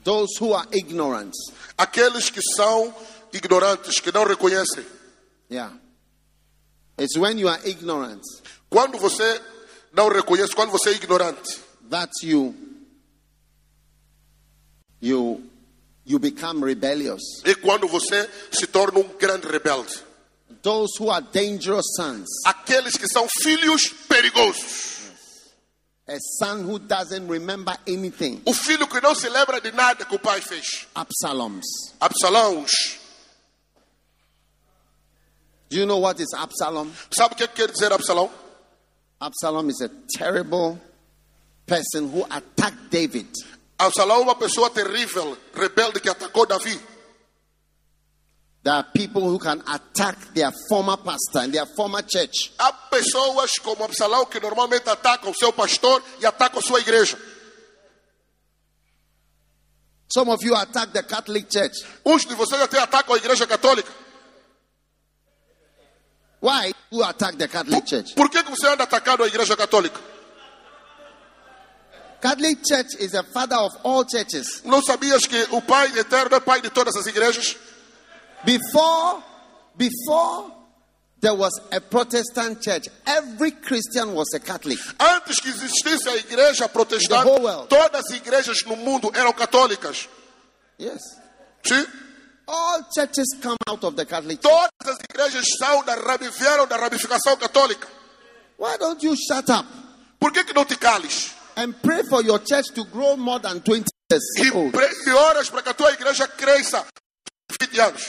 Those who are ignorant. Aqueles que são ignorantes, que não reconhecem. Yeah. It's when you are ignorant. Quando você não reconhece, quando você é ignorante, that you you you become rebellious. E quando você se torna um grande rebelde. Those who are dangerous sons. Aqueles que são filhos perigosos. A son who doesn't remember anything. O filho que não se lembra de nada que o pai fez. Absaloms. Absalãos. Do you know what is Absalom? Sabe o que quer dizer Absalão? Absalom is a terrible person who attacked David. Absalão é uma pessoa terrível, rebelde que atacou Davi. There are people who can attack their former pastor and their former church. Há pessoas como Absalão que normalmente atacam o seu pastor e atacam a sua igreja. Some of you attack the Catholic Church. Uns de vocês até atacam a igreja católica. Why you attack the Catholic Church? Por que você anda atacando a igreja católica? Catholic Church is the father of all churches. Não sabias que o Pai eterno é pai de todas as igrejas? Before, before there was a Protestant church, every Christian was a Catholic. Antes que existisse a igreja protestante, The whole world. todas as igrejas no mundo eram católicas. Yes. Sim? All churches come out of the Catholic Church. Todas as igrejas são da, vieram da ramificação católica. Why don't you shut up Por que que não te cales? and pray for your church to grow more than twenty years E, old? pre- e oras para que a tua igreja cresça vinte anos.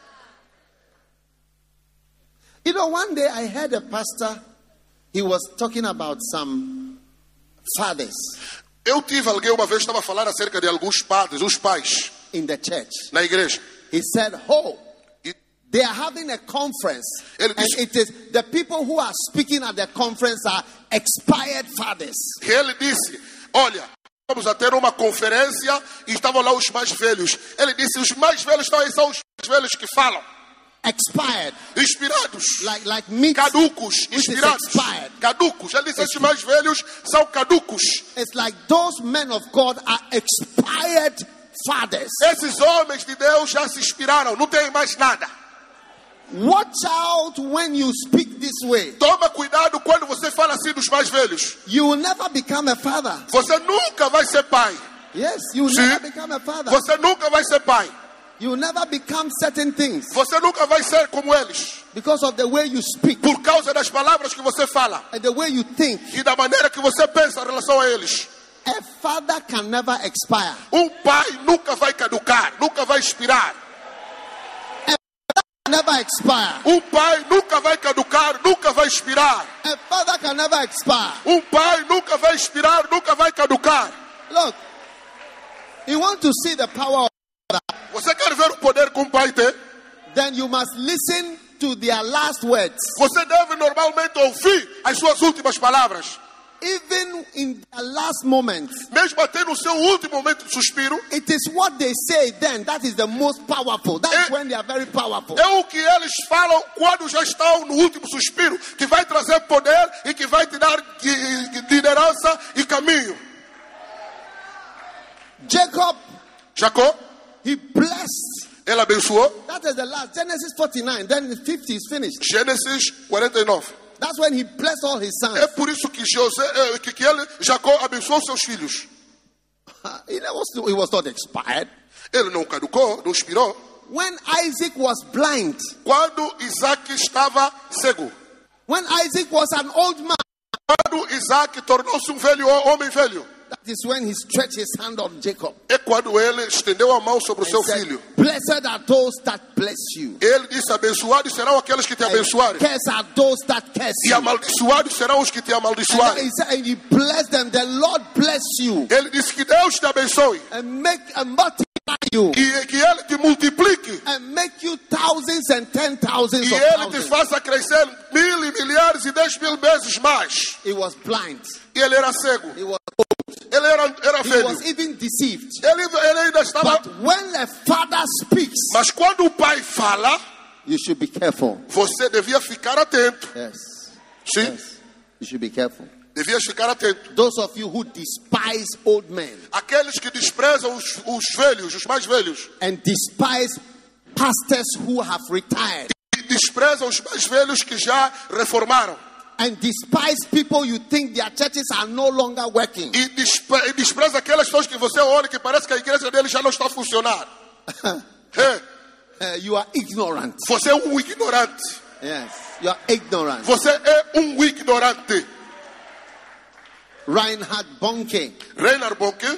You know, one day I heard a pastor, he was talking about some fathers Eu tive alguém uma vez estava a falar acerca de alguns padres, os pais in the church. na igreja. He said, oh, E they are having a conference, Ele and disse- it is the people who are speaking at the conference are expired fathers. ele disse: olha, vamos a ter uma conferência e estavam lá os mais velhos. Ele disse: os mais velhos estão aí, são os mais velhos que falam. Expired, Inspirados. like like meat. Caducos, Which is inspirados. expired. Caducos. Ele disse: esses mais velhos são caducos. It's like those men of God are expired fathers. Esses homens de Deus já se inspiraram, não tem mais nada. Watch out when you speak this way. Toma cuidado quando você fala assim dos mais velhos. You will never become a father. Você nunca vai ser pai. Yes, you will Sim. never become a father. Você nunca vai ser pai. You will never become certain things Você nunca vai ser como eles. because of the way you speak Por causa das palavras que você fala and the way you think. e da maneira que você pensa em relação a eles. A father can never expire. Um pai nunca vai caducar, nunca vai expirar. Never expire. Um pai nunca vai caducar, nunca vai expirar. A father can never expire. Um pai nunca vai expirar, nunca vai caducar. Look, you want to see the power of Você quer ver o poder que um pai tem? then you must listen to their last words. Você deve normalmente ouvir as suas últimas palavras. Even in their last moment, Mesmo até no seu último momento de suspiro, it is what they say then that is the most powerful. That's Eh, when they are very powerful. é o que eles falam quando já estão no último suspiro, que vai trazer poder e que vai te dar gui- gui- liderança e caminho. Jacob, Jacó, he blessed. ele abençoou. That is the last. Genesis forty-nine, then the fifty is finished. Gênesis quarenta e nove. That's when he blessed all his sons. É por isso que José, eh, que, que ele, Jacó abençoou seus filhos. He was, he was not expired. Ele não caducou, não expirou. When Isaac was blind, Quando Isaac estava cego, when Isaac was an old man, quando Isaac tornou-se um velho homem velho, that is when he stretched his hand on Jacob. é quando ele estendeu a mão sobre o seu He said, filho. blessed are those that bless you. Ele disse: abençoados serão aqueles que te And abençoarem, cursed are those that curse e you. amaldiçoados serão os que te And amaldiçoarem. he said, and he blessed them. The Lord bless you Ele disse que Deus te abençoe and make and multiply you e que ele te multiplique and make you thousands and ten thousands e of ele te thousands. faça crescer mil e milhares e dez mil vezes mais. He was blind. E ele era cego, He was ele era, era he velho. was even deceived. Ele, ele ainda estava. But when a father speaks, Mas quando o pai fala, you should be careful. você devia ficar atento. Yes. Sim, Yes. You should be careful. Devias ficar atento. Those of you who despise old men Aqueles que desprezam os, os velhos, os mais velhos. and despise pastors who have retired E desprezam os mais velhos que já reformaram. and despise people you think their churches are no longer working. E, despre, e despreza aquelas pessoas que você olha que parece que a igreja dele já não está a funcionar. É, Uh, you are ignorant. você é um ignorante. Yes, you are ignorant. Você é um ignorante. Reinhard Bonnke, Reinhard Bonnke,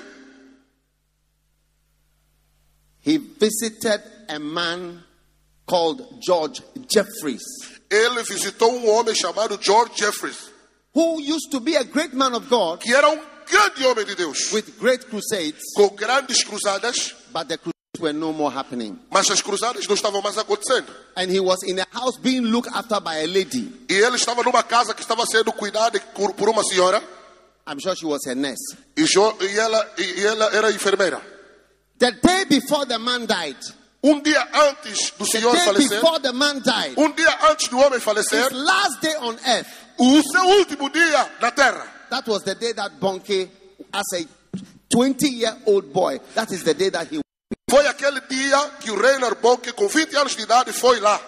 he visited a man called George Jeffreys, ele visitou um homem chamado George Jeffreys, who used to be a great man of God que era um grande homem de Deus, with great crusades, com grandes cruzadas, but the crusades were no more happening. mas as cruzadas não estavam mais acontecendo. And he was in a house being looked after by a lady. E ele estava numa casa que estava sendo cuidada por por uma senhora, I'm sure she was a nurse. e, jo, e, ela, e ela era enfermeira. The day before the man died, Um dia antes do the senhor day falecer, before the man died, um dia antes do homem his falecer, last day on earth, o seu último dia na terra, that was the day that Bonnke, as a twenty-year-old boy, that is the day that he. foi aquele dia que o Reinhard Bonnke, com vinte anos de idade, foi lá.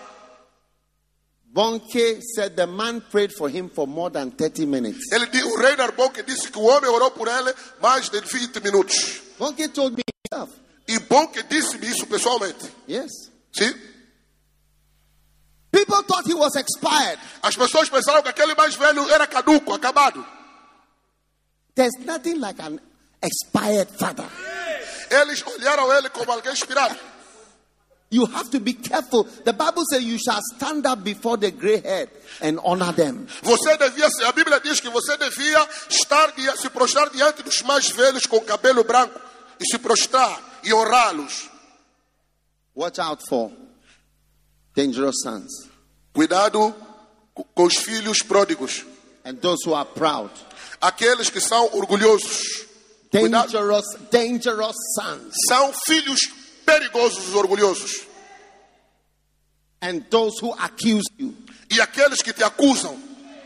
Bonnke said the man prayed for him for more than thirty minutes. Ele, di- o Reinhard Bonnke disse que o homem orou por ele mais de vinte minutos. Bonnke told me himself. E Bonnke disse-me isso pessoalmente. Yes. Sim? People thought he was expired. As pessoas pensaram que aquele mais velho era caduco, acabado. There's nothing like an expired father. Eles olharam ele como alguém expirado. You have to be careful. The Bible says you shall stand up before the gray head and honor them. Você devia, a Bíblia diz que você devia estar, se prostrar diante dos mais velhos com cabelo branco e se prostrar e honrá-los. Watch out for dangerous sons Cuidado com os filhos pródigos, and those who are proud. aqueles que são orgulhosos. Cuidado, Dangerous, dangerous sons são filhos perigosos os orgulhosos. and those who accuse you. E aqueles que te acusam.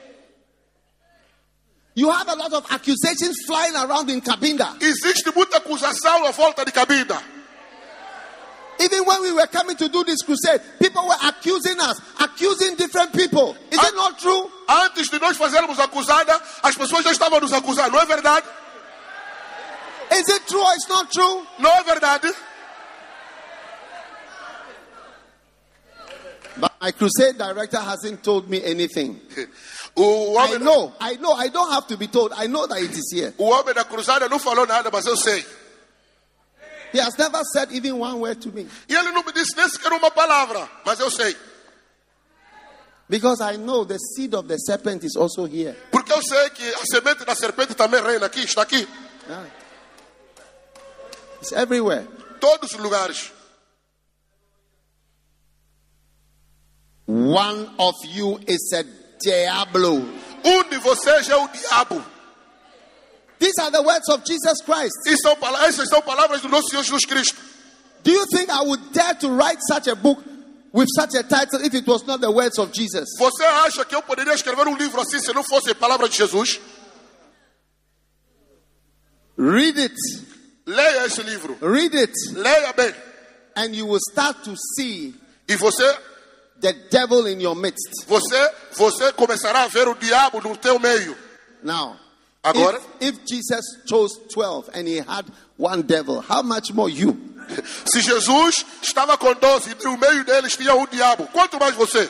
You have a lot of accusations flying around in Cabinda. Existe muita acusação à volta de Cabinda. Even when we were coming to do this crusade, people were accusing us, accusing different people. Is it not true? Antes de nós fazermos a acusada, as pessoas já estavam nos acusando. Não é verdade? Is it true or it's not true? Não é verdade? But my crusade director hasn't told me anything. O I homem, know, I know, I don't have to be told. I know that it is here. o homem da cruzada não falou nada, mas eu sei. He has never said even one word to me. E ele não me disse nem sequer uma palavra, mas eu sei. Because I know the seed of the serpent is also here. Porque eu sei que a semente da serpente também reina aqui, está aqui. Yeah. It's everywhere. Todos os lugares. One of you is a diablo. Um de vocês é o diabo. These are the words of Jesus Christ. E são, pala- essas são palavras do nosso Senhor Jesus Cristo. Do you think I would dare to write such a book with such a title if it was not the words of Jesus? Você acha que eu poderia escrever um livro assim se não fosse a palavra de Jesus? Read it. Leia esse livro. Read it. Leia bem. And you will start to see E você, the devil in your midst. você, você começará a ver o diabo no teu meio. Now, Agora, if, if Jesus chose twelve and he had one devil, how much more you? se Jesus estava com doze e no meio deles tinha um diabo, quanto mais você?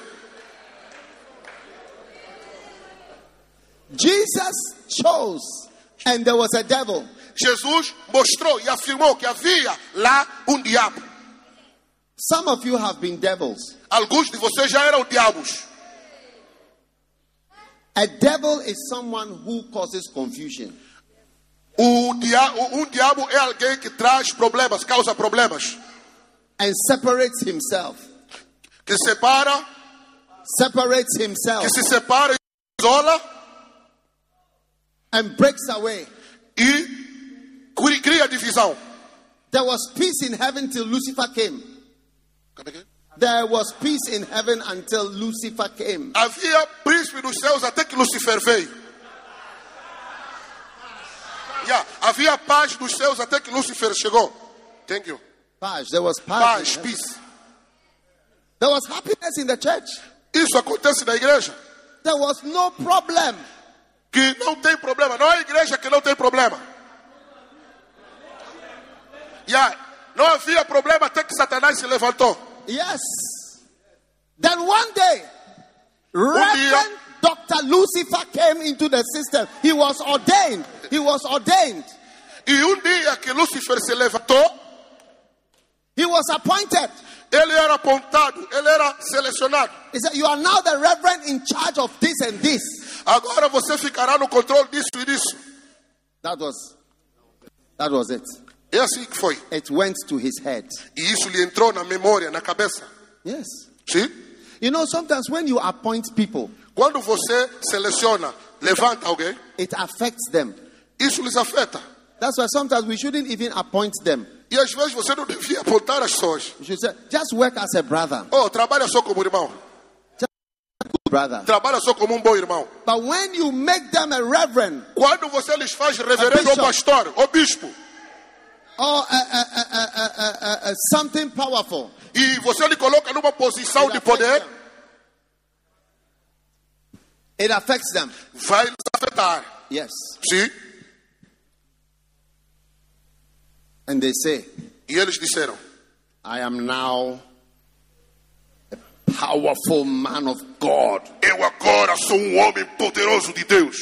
Jesus chose and there was a devil. Jesus mostrou e afirmou que havia lá um diabo. Some of you have been devils. Alguns de vocês já eram diabos. A devil is someone who causes confusion. O dia, um diabo é alguém que traz problemas, causa problemas. And separates himself. Que separa, Separates himself. que se separa e se isola And breaks away. e cri- cria divisão. There was peace in heaven till Lucifer came. There was peace in heaven until Lucifer came. Havia príncipe nos céus até que Lucifer veio. Yeah, havia paz dos céus até que Lúcifer chegou. Thank you. Paz. There was paz. Paz, peace. There was happiness in the church. Isso acontece na igreja. There was no problem. Que não tem problema. Não é a igreja que não tem problema. Yeah, não havia problema até que Satanás se levantou. Yes. Then one day, Reverend Doctor Lucifer came into the system. He was ordained. He was ordained. E um dia que Lúcifer se levantou, he was appointed. Ele era apontado, ele era selecionado. He said, you are now the reverend in charge of this and this. Agora você ficará no controle disso e disso. That was, that was it. É assim que foi. It went to his head. E isso lhe entrou na memória, na cabeça. Yes. Sim? You know, sometimes when you appoint people, quando você seleciona, levanta alguém, it affects them. Isso lhes afeta. That's why sometimes we shouldn't even appoint them. E às vezes você não devia apontar as pessoas. You should say, just work as a brother. Oh, trabalha só como irmão. Just a good brother. Trabalha só como um bom irmão. But when you make them a reverend, quando você lhes faz reverendo ou pastor, ou bispo, or a, a, a, a, a, a, something powerful, e você lhe coloca numa posição de poder, them. It affects them. Vai lhes afetar. Yes. Sim. And they say, e eles disseram, I am now a powerful man of God. Eu agora sou um homem poderoso de Deus.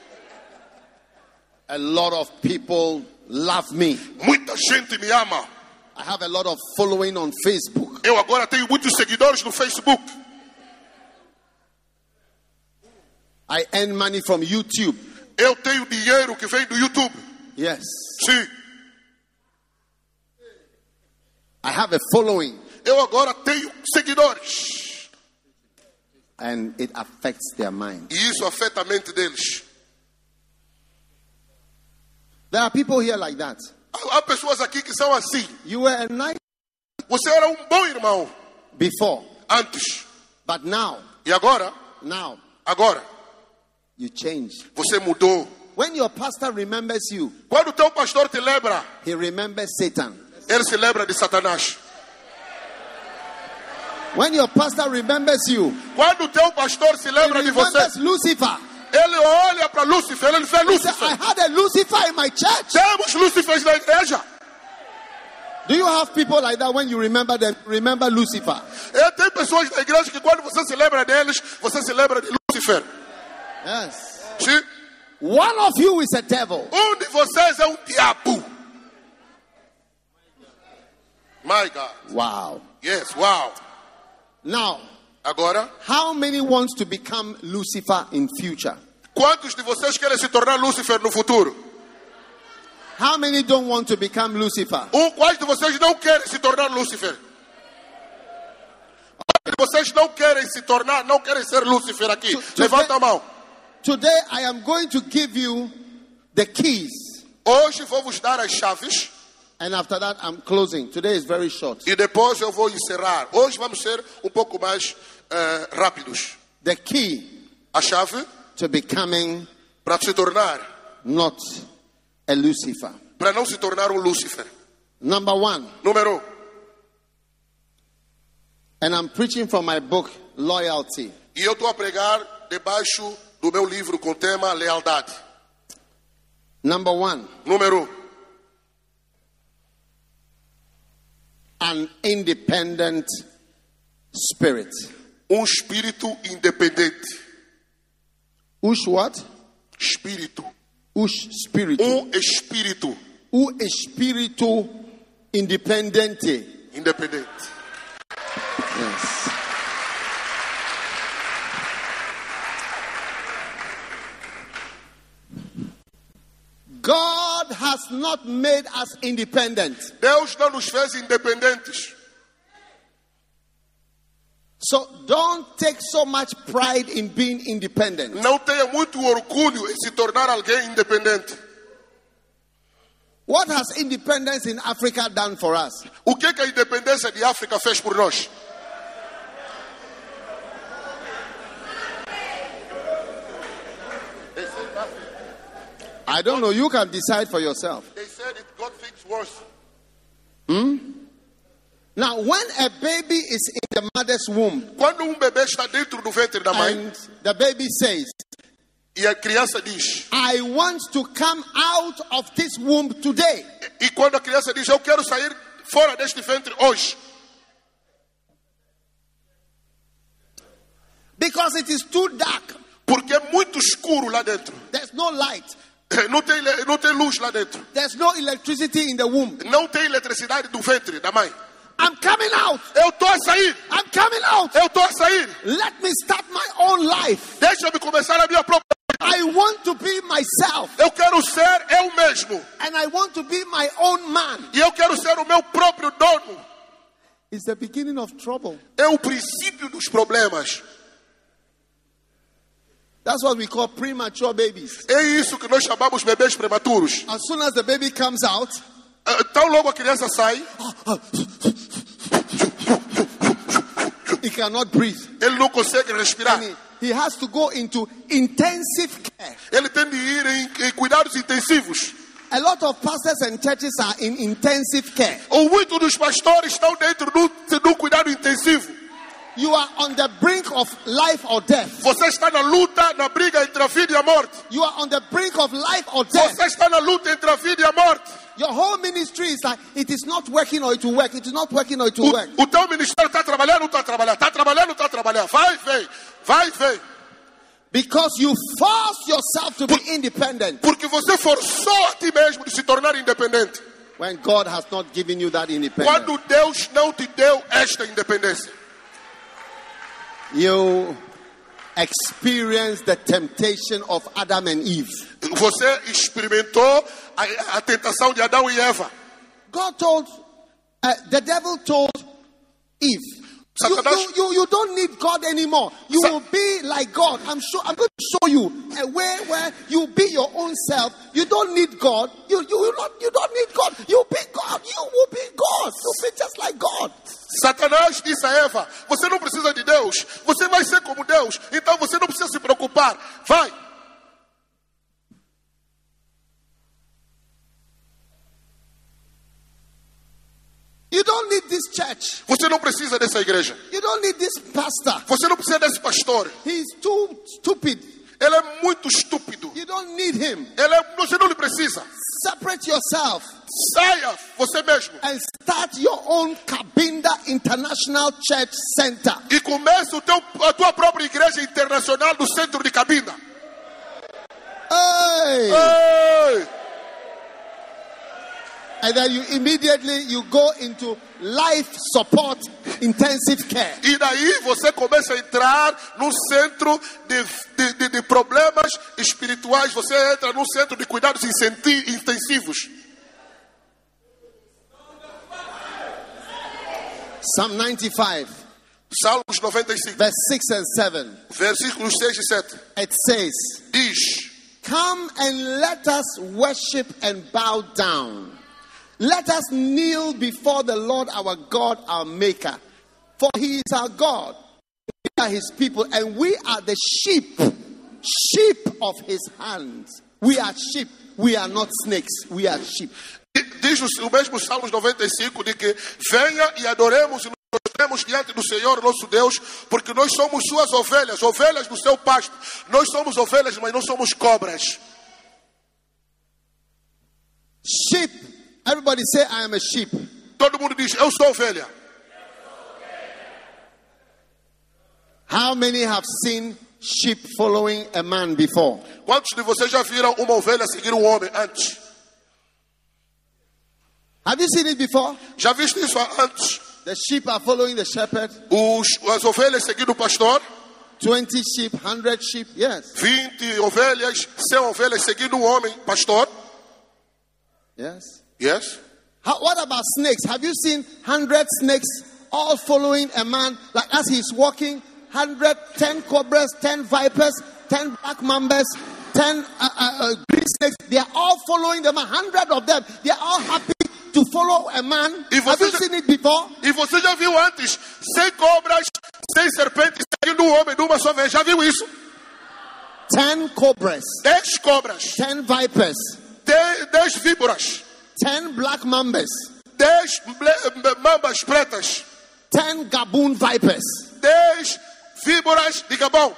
A lot of people love me. Muita gente me ama. I have a lot of following on Facebook. Eu agora tenho muitos seguidores no Facebook. I earn money from YouTube. Eu tenho dinheiro que vem do YouTube. Yes. Sim. I have a following. Eu agora tenho seguidores. And it affects their mind. E isso afeta a mente deles. There are people here like that. Há pessoas aqui que são assim. You were a nice Você era um bom irmão before. Antes. But now. E agora? Now. Agora. You changed. Você mudou. When your pastor remembers you, quando o teu pastor te lembra, he remembers Satan. Ele se lembra de Satanás. When your pastor remembers you, quando o teu pastor se lembra de você, Lucifer. Ele olha para Lúcifer, ele vê Lúcifer. I had a Lucifer in my church. Temos Lúcifers na igreja. Do you have people like that when you remember them? Remember Lucifer? É, tem pessoas na igreja que quando você se lembra deles, você se lembra de Lúcifer. Yes. Sim. One of you is a devil. Um de vocês é um diabo. My God. Wow. Yes, wow. Now, agora, how many wants to become Lucifer in future? Quantos de vocês querem se tornar Lúcifer no futuro? How many don't want to become Lucifer? Um, quais de vocês não querem se tornar Lúcifer? Quais de vocês não querem se tornar, não querem ser Lúcifer aqui? To, today, Levanta a mão. Today I am going to give you the keys. Hoje vou vos dar as chaves. And after that I'm closing. Today is very short. E depois eu vou encerrar. Hoje vamos ser um pouco mais uh, rápidos. The key. A chave. To becoming. Para se tornar. Not a Lucifer. Para não se tornar um Lúcifer. Number one. Número um. And I'm preaching from my book, Loyalty. E eu estou a pregar debaixo do meu livro com o tema Lealdade. Number one. Número um. An independent spirit. Um espírito independente. Ush what? Espírito. Ush espírito. Um espírito. O espírito independente. Independente. Yes. God has not made us independent. Deus não nos fez independentes. So don't take so much pride in being independent. Não tenha muito orgulho em se tornar alguém independente. What has independence in Africa done for us? O que que a independência de África fez por nós? I don't know. You can decide for yourself. They said it got things worse. Hmm? Now, when a baby is in the mother's womb, Quando um bebê está dentro do ventre da mãe, and the baby says, e a criança diz, I want to come out of this womb today. e quando a criança diz, eu quero sair fora deste ventre hoje, Because it is too dark. porque é muito escuro lá dentro. There's no light. Não tem, não tem luz lá dentro. There's no electricity in the womb. Não tem eletricidade do ventre da mãe. I'm coming out. Eu estou a sair. I'm coming out. Eu estou a sair. Let me start my own life. Deixa-me começar a minha própria. I want to be myself. Eu quero ser eu mesmo. And I want to be my own man. E eu quero ser o meu próprio dono. It's the beginning of trouble. É o princípio dos problemas. That's what we call premature babies. É isso que nós chamamos bebês prematuros. As soon as the baby comes out, Tão logo a criança sai, he cannot breathe. ele não consegue respirar. And he, he has to go into intensive care. Ele tem de ir em, em cuidados intensivos. A lot of pastors and churches are in intensive care. Ou muitos dos pastores estão dentro do, do cuidado intensivo. You are on the brink of life or death. Você está na luta, na briga entre a vida e a morte. You are on the brink of life or death. Você está na luta entre a vida e a morte. Your whole ministry is like, it is not working or it will work. It is not working or it will work. O, o teu ministério está trabalhando ou está trabalhando? Está trabalhando ou está trabalhando? Vai, vem. Vai, vem. Because you force yourself to be independent. Porque você forçou a ti mesmo de se tornar independente. When God has not given you that independence. Quando Deus não te deu esta independência. You experience the temptation of Adam and Eve. Você experimentou a, a tentação de Adão e Eva. God told, uh, the devil told Eve, you, you, you, you don't need God anymore. You Sa- will be like God. I'm sure. I'm going to show you a way where you be your own self. You don't need God. You you will not. You don't need God. You be God. You will be God. You'll be just like God. Satanás disse a Eva, você não precisa de Deus, você vai ser como Deus, então você não precisa se preocupar, vai. You don't need this church. Você não precisa dessa igreja, You don't need this pastor. você não precisa desse pastor, He's too stupid. ele é muito estúpido, You don't need him. ele é, você não lhe precisa. Separate yourself Saia você mesmo and start your own Kabinda International Church Center. e comece o teu, a tua própria igreja internacional do centro de Cabinda. Hey! Ei! And then you immediately you go into life support intensive care. E daí você começa a entrar num centro de, de, de, de problemas espirituais. Você entra num centro de cuidados incenti- intensivos. Psalm ninety-five, Salmos noventa e cinco, verse six and seven. versículos seis e sete. It says, Diz: come and let us worship and bow down. Let us kneel before the Lord our God, our Maker. For he is our God. We are his people, and we are the sheep. Sheep of his hands. We are sheep. We are not snakes. We are sheep. Diz o mesmo Salmos noventa e cinco de que venha e adoremos e nos prostremos diante do Senhor nosso Deus, porque nós somos suas ovelhas, ovelhas do seu pasto. Nós somos ovelhas, mas não somos cobras. Sheep. Everybody say, I am a sheep. Todo mundo diz, eu sou ovelha. How many have seen sheep following a man before? Quantos de vocês já viram uma ovelha seguir um homem antes? Have you seen it before? Já viste isso antes? The sheep are following the shepherd. Os, as ovelhas seguindo o pastor. twenty sheep, one hundred sheep. Yes. vinte ovelhas, cem ovelhas seguindo um homem pastor. Yes. Yes. How, what about snakes? Have you seen one hundred snakes all following a man? Like as he's walking, one hundred, ten cobras, ten vipers, ten black mambas, ten uh, uh, uh, green snakes. They are all following the man. one hundred of them. They are all happy to follow a man. E Have you já, seen it before? E você já viu antes cem cobras, cem serpentes seguindo um homem de uma só vez? Já viu isso? ten cobras, dez cobras, ten vipers, dez, dez víboras, ten black mambas, dez ble- mambas pretas, ten gaboon vipers, dez víboras de Gabão,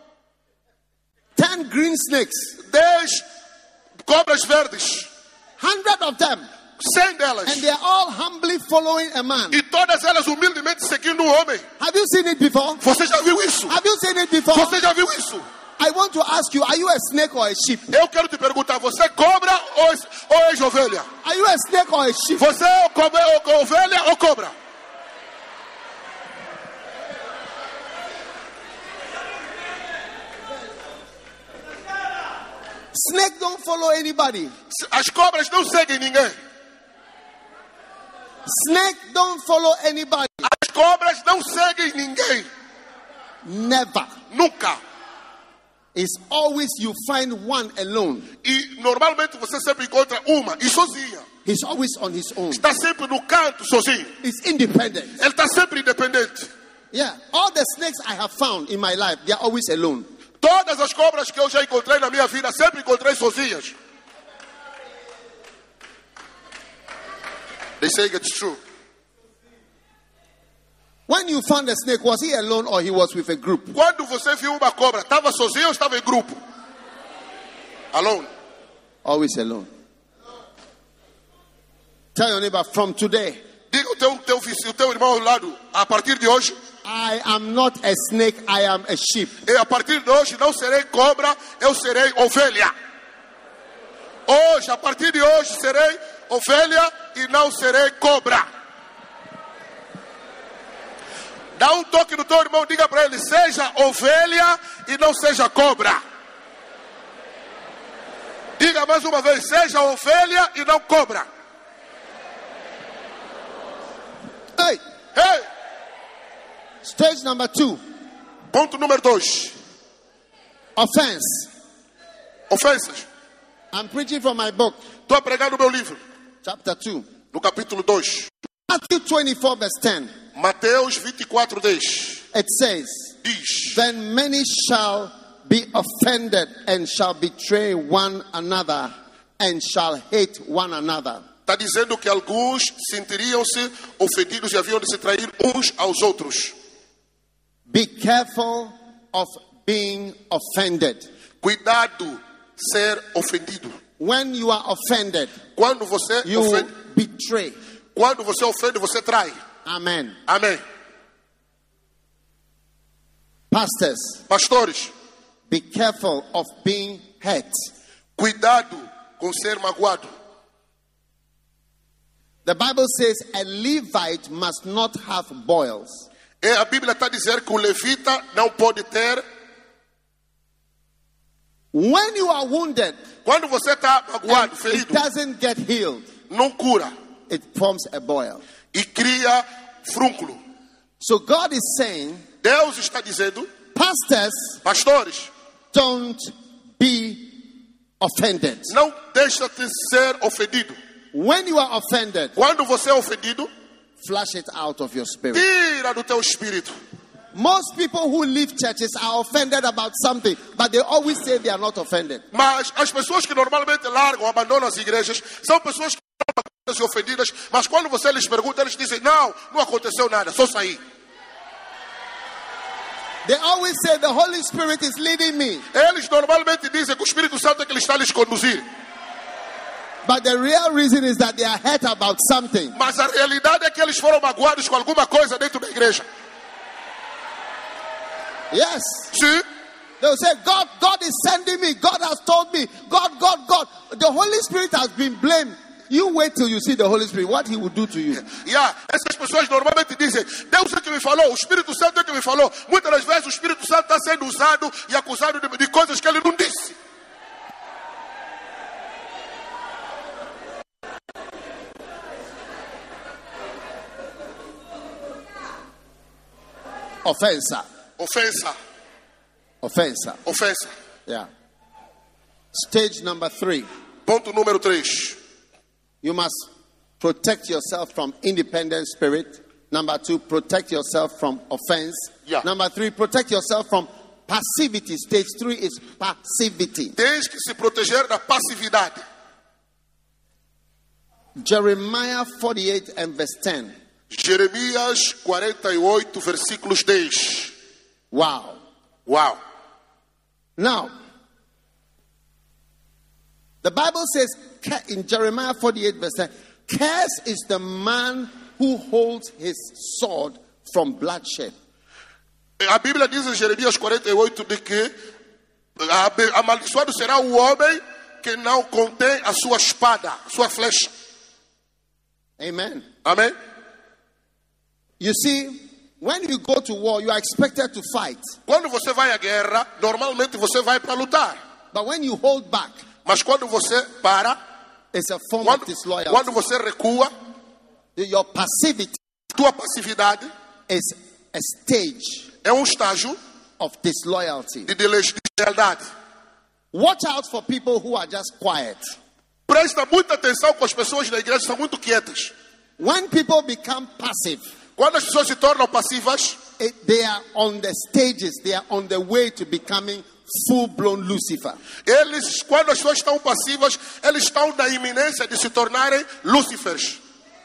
ten green snakes, dez cobras verdes, hundred of them, cem delas. and they are all humbly following a man. E todas elas humildemente seguindo um homem. Have you seen it before? Você já viu isso? Have you seen it before? Você já viu isso? I want to ask you, are you a snake or a sheep? Eu quero te perguntar, você é cobra ou, ou és ovelha? Are you a snake or a sheep? Você é cobra, ou, ovelha ou cobra? Snake don't follow anybody. As cobras não seguem ninguém. Snake don't follow anybody. As cobras não seguem ninguém. Never. Nunca. It's always you find one alone. E normalmente você sempre encontra uma e sozinha. He's always on his own. Está sempre no canto sozinho. He's independent. Ele está sempre independente. Yeah. All the snakes I have found in my life, they are always alone. Todas as cobras que eu já encontrei na minha vida, sempre encontrei sozinhas. They say it's true. When you found a snake, was he alone or he was with a group? Quando você viu uma cobra, estava sozinho ou estava em grupo? Alone. Always alone. Tell your neighbor, from today, Diga o teu, teu, vizinho, o teu irmão ao lado, a partir de hoje, I am not a snake, I am a sheep. e a partir de hoje não serei cobra, eu serei ovelha. Hoje, a partir de hoje, serei ovelha e não serei cobra. Dá um toque no teu irmão, diga para ele, seja ovelha e não seja cobra. Diga mais uma vez, seja ovelha e não cobra. Hey, Hey, stage number two, ponto número dois, offense. ofensas. I'm preaching from my book, Estou a pregar no meu livro, chapter two. no capítulo dois. Matthew twenty-four, verse ten. Mateus vinte e quatro, dez. It says, Diz, then many shall be offended and shall betray one another and shall hate one another. está dizendo que alguns sentiriam-se ofendidos e haviam de se trair uns aos outros. Be careful of being offended. Cuidado ser ofendido. When you are offended, Quando você you ofende, betray. quando você ofende, você trai. Amen. Amém. Pastors, Pastores, be careful of being hurt. cuidado com ser magoado. The Bible says a Levite must not have boils. E a Bíblia está dizendo que o levita não pode ter. When you are wounded, Quando você está magoado, it ferido, doesn't get healed. não cura It forms a boil. e cria frúnculo. So God is saying, Deus está dizendo, pastors, pastores, don't be offended. não deixa de ser ofendido. When you are offended, Quando você é ofendido, flush it out of your spirit. tira do teu espírito. Most people who leave churches are offended about something, but they always say they are not offended. Mas as pessoas que normalmente largam, abandonam as igrejas, são pessoas que estão ofendidas, mas quando você lhes pergunta, eles dizem, não, não aconteceu nada, só saí. They always say the Holy Spirit is leading me. Eles normalmente dizem que o Espírito Santo é que ele está a lhes conduzir. But the real reason is that they are hurt about something. Mas a realidade é que eles foram magoados com alguma coisa dentro da igreja. Yes. Sim. They'll say, God, God is sending me. God has told me. God, God, God. The Holy Spirit has been blamed. You wait till you see the Holy Spirit, what he will do to you. Yeah. Essas pessoas normalmente dizem, Deus é que me falou, o Espírito Santo é que me falou. Muitas das vezes o Espírito Santo está sendo usado e acusado de, de coisas que ele não disse. Offensa. Ofensa. Offensa. Ofensa. Yeah. Stage number three. Ponto número três. You must protect yourself from independent spirit. Number two, protect yourself from offense. Yeah. Number three, protect yourself from Passivity. Stage three is passivity. Tens que se proteger da passividade. Jeremiah forty-eight and verse ten. Jeremias quarenta e oito, versículos dez. Wow. Uau. Now, the Bible says in Jeremiah forty-eight verse ten, cursed is the man who holds his sword from bloodshed. A Bíblia diz em Jeremias quarenta e oito de que amaldiçoado será o homem que não contém a sua espada, a sua flecha. Amen. Amém? You see, when you go to war, you are expected to fight. Quando você vai à guerra, normalmente você vai para lutar. But when you hold back, mas quando você para, it's a form quando, of disloyalty. quando você recua, your passivity, tua passividade, is a stage é um estágio of disloyalty. de deslealdade. Watch out for people who are just quiet. Presta muita atenção com as pessoas na igreja que são muito quietas. When people become passive, quando as pessoas se tornam passivas, it, they are on the stages, they are on the way to becoming full-blown Lucifer. Eles, quando as pessoas estão passivas, eles estão na iminência de se tornarem Lúcifers.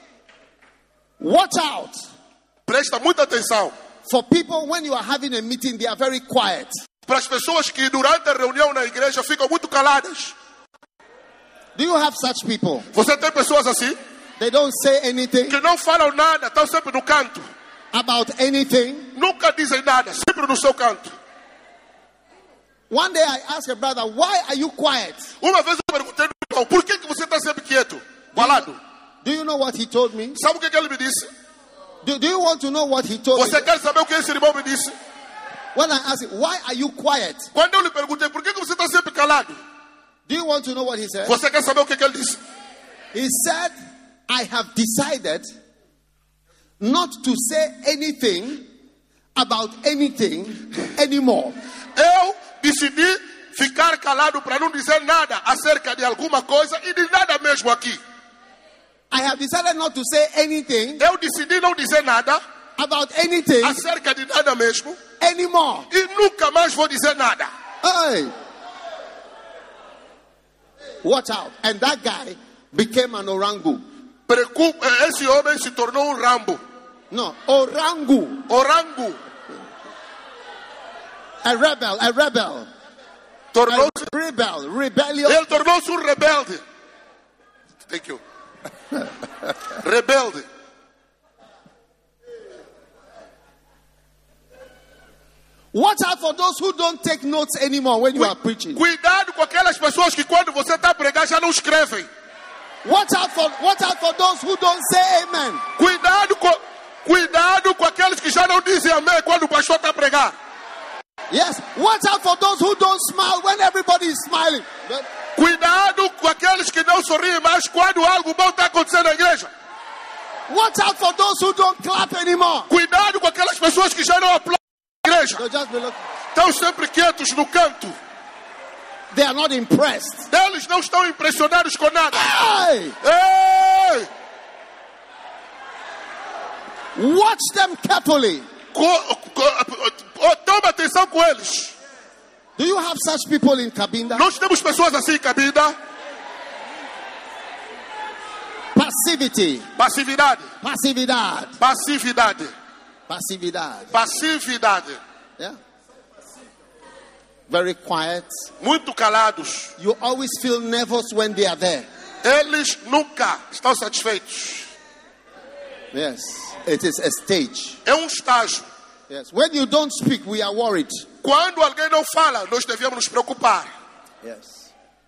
Watch out. Presta muita atenção. For people, when you are having a meeting, they are very quiet. Para as pessoas que durante a reunião na igreja ficam muito caladas. Do you have such people? Você tem pessoas assim? They don't say anything. Que não falam nada, estão sempre no canto. About anything. Nunca dizem nada, sempre no seu canto. One day I asked a brother, why are you quiet? Uma vez eu perguntei, por que que você está sempre quieto, calado? Do you know what he told me? Sabe o que que ele me disse? Do, do you want to know what he told Você me? quer saber o que esse irmão me disse? When I asked him, why are you quiet? Quando eu lhe perguntei, por que que você está sempre calado? Do you want to know what he said? Você quer saber o que que ele disse? He said, I have decided not to say anything about anything anymore. Eu decidi ficar calado para não dizer nada acerca de alguma coisa e de nada mesmo aqui. I have decided not to say anything. Eu decidi não dizer nada about anything acerca de nada mesmo anymore. E nunca mais vou dizer nada. Hey. Watch out. And that guy became an orangu. Esse homem se tornou um rambo. No, orangu. Orangu. A rebel, a rebel. Tornou-se a rebel, rebellion. Ele tornou-se um rebelde. Thank you. Rebelde. Watch out for those who don't take notes anymore when you are preaching. Cuidado com aquelas pessoas que quando você está a pregar já não escrevem. Watch out for watch out for those who don't say amen. Cuidado com cuidado com aqueles que já não dizem amém quando o pastor está a pregar. Yes, watch out for those who don't smile when everybody is smiling. Cuidado com aqueles que não sorriem mais quando algo bom está acontecendo na igreja. Watch out for those who don't clap anymore. Cuidado com aquelas pessoas que já não aplaudem na igreja. Estão sempre quietos no canto. They are not impressed. Eles não estão impressionados com nada. Hey! Hey! Watch them carefully. Co- co- toma atenção com eles. Do you have such people in Cabinda? Nós temos pessoas assim em Cabinda. Passivity. Passividade. Passividade. Passividade. Passividade. Passividade. Yeah. Very quiet. Muito calados. You always feel nervous when they are there. Eles nunca estão satisfeitos. Yes. It is a stage. É um estágio. Yes. When you don't speak, we are worried. Quando alguém não fala, nós devemos nos preocupar. Yes.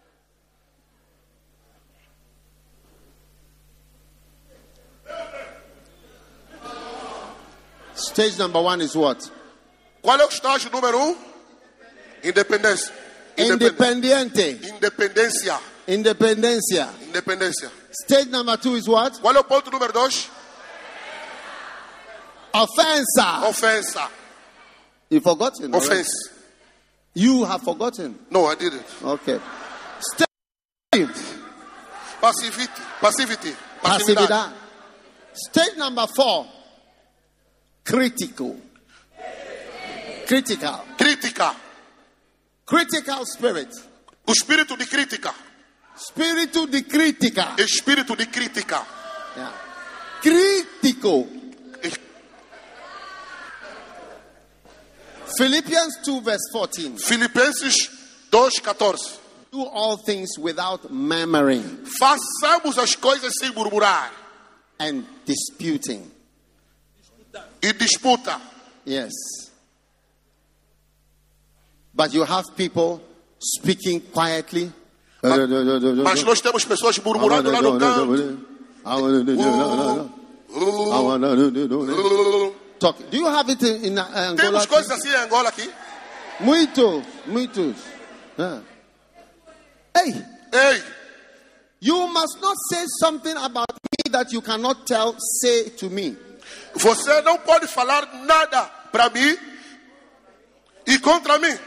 Stage number one is what? Qual é o estágio número um? Independência. Independiente. Independência. Independência. Independência. Stage number two is what? Qual é o ponto número dois? Offensa. Ofensa. You forgotten? Offense. You have forgotten. No, I didn't. Okay. Stage. Passivity. Passivity. Passividade. Stage number four. Critical. Critical. Crítica. Critical spirit. O espírito de crítica. Espírito de crítica. Espírito de crítica. Yeah. Crítico. Philippians two verse fourteen. Filipenses dois, catorze. Do all things without murmuring Façamos as coisas sem murmurar and disputing. e disputa. Yes. But you have people speaking quietly. Mas nós temos pessoas murmurando lá no canto. Talk. Do you have it in, in uh, Angola? Temos coisas assim em Angola aqui. Muito, muitos. Yeah. Hey, Ei, you must not say something about me that you cannot tell, say to me. você não pode falar nada para mim e contra mim.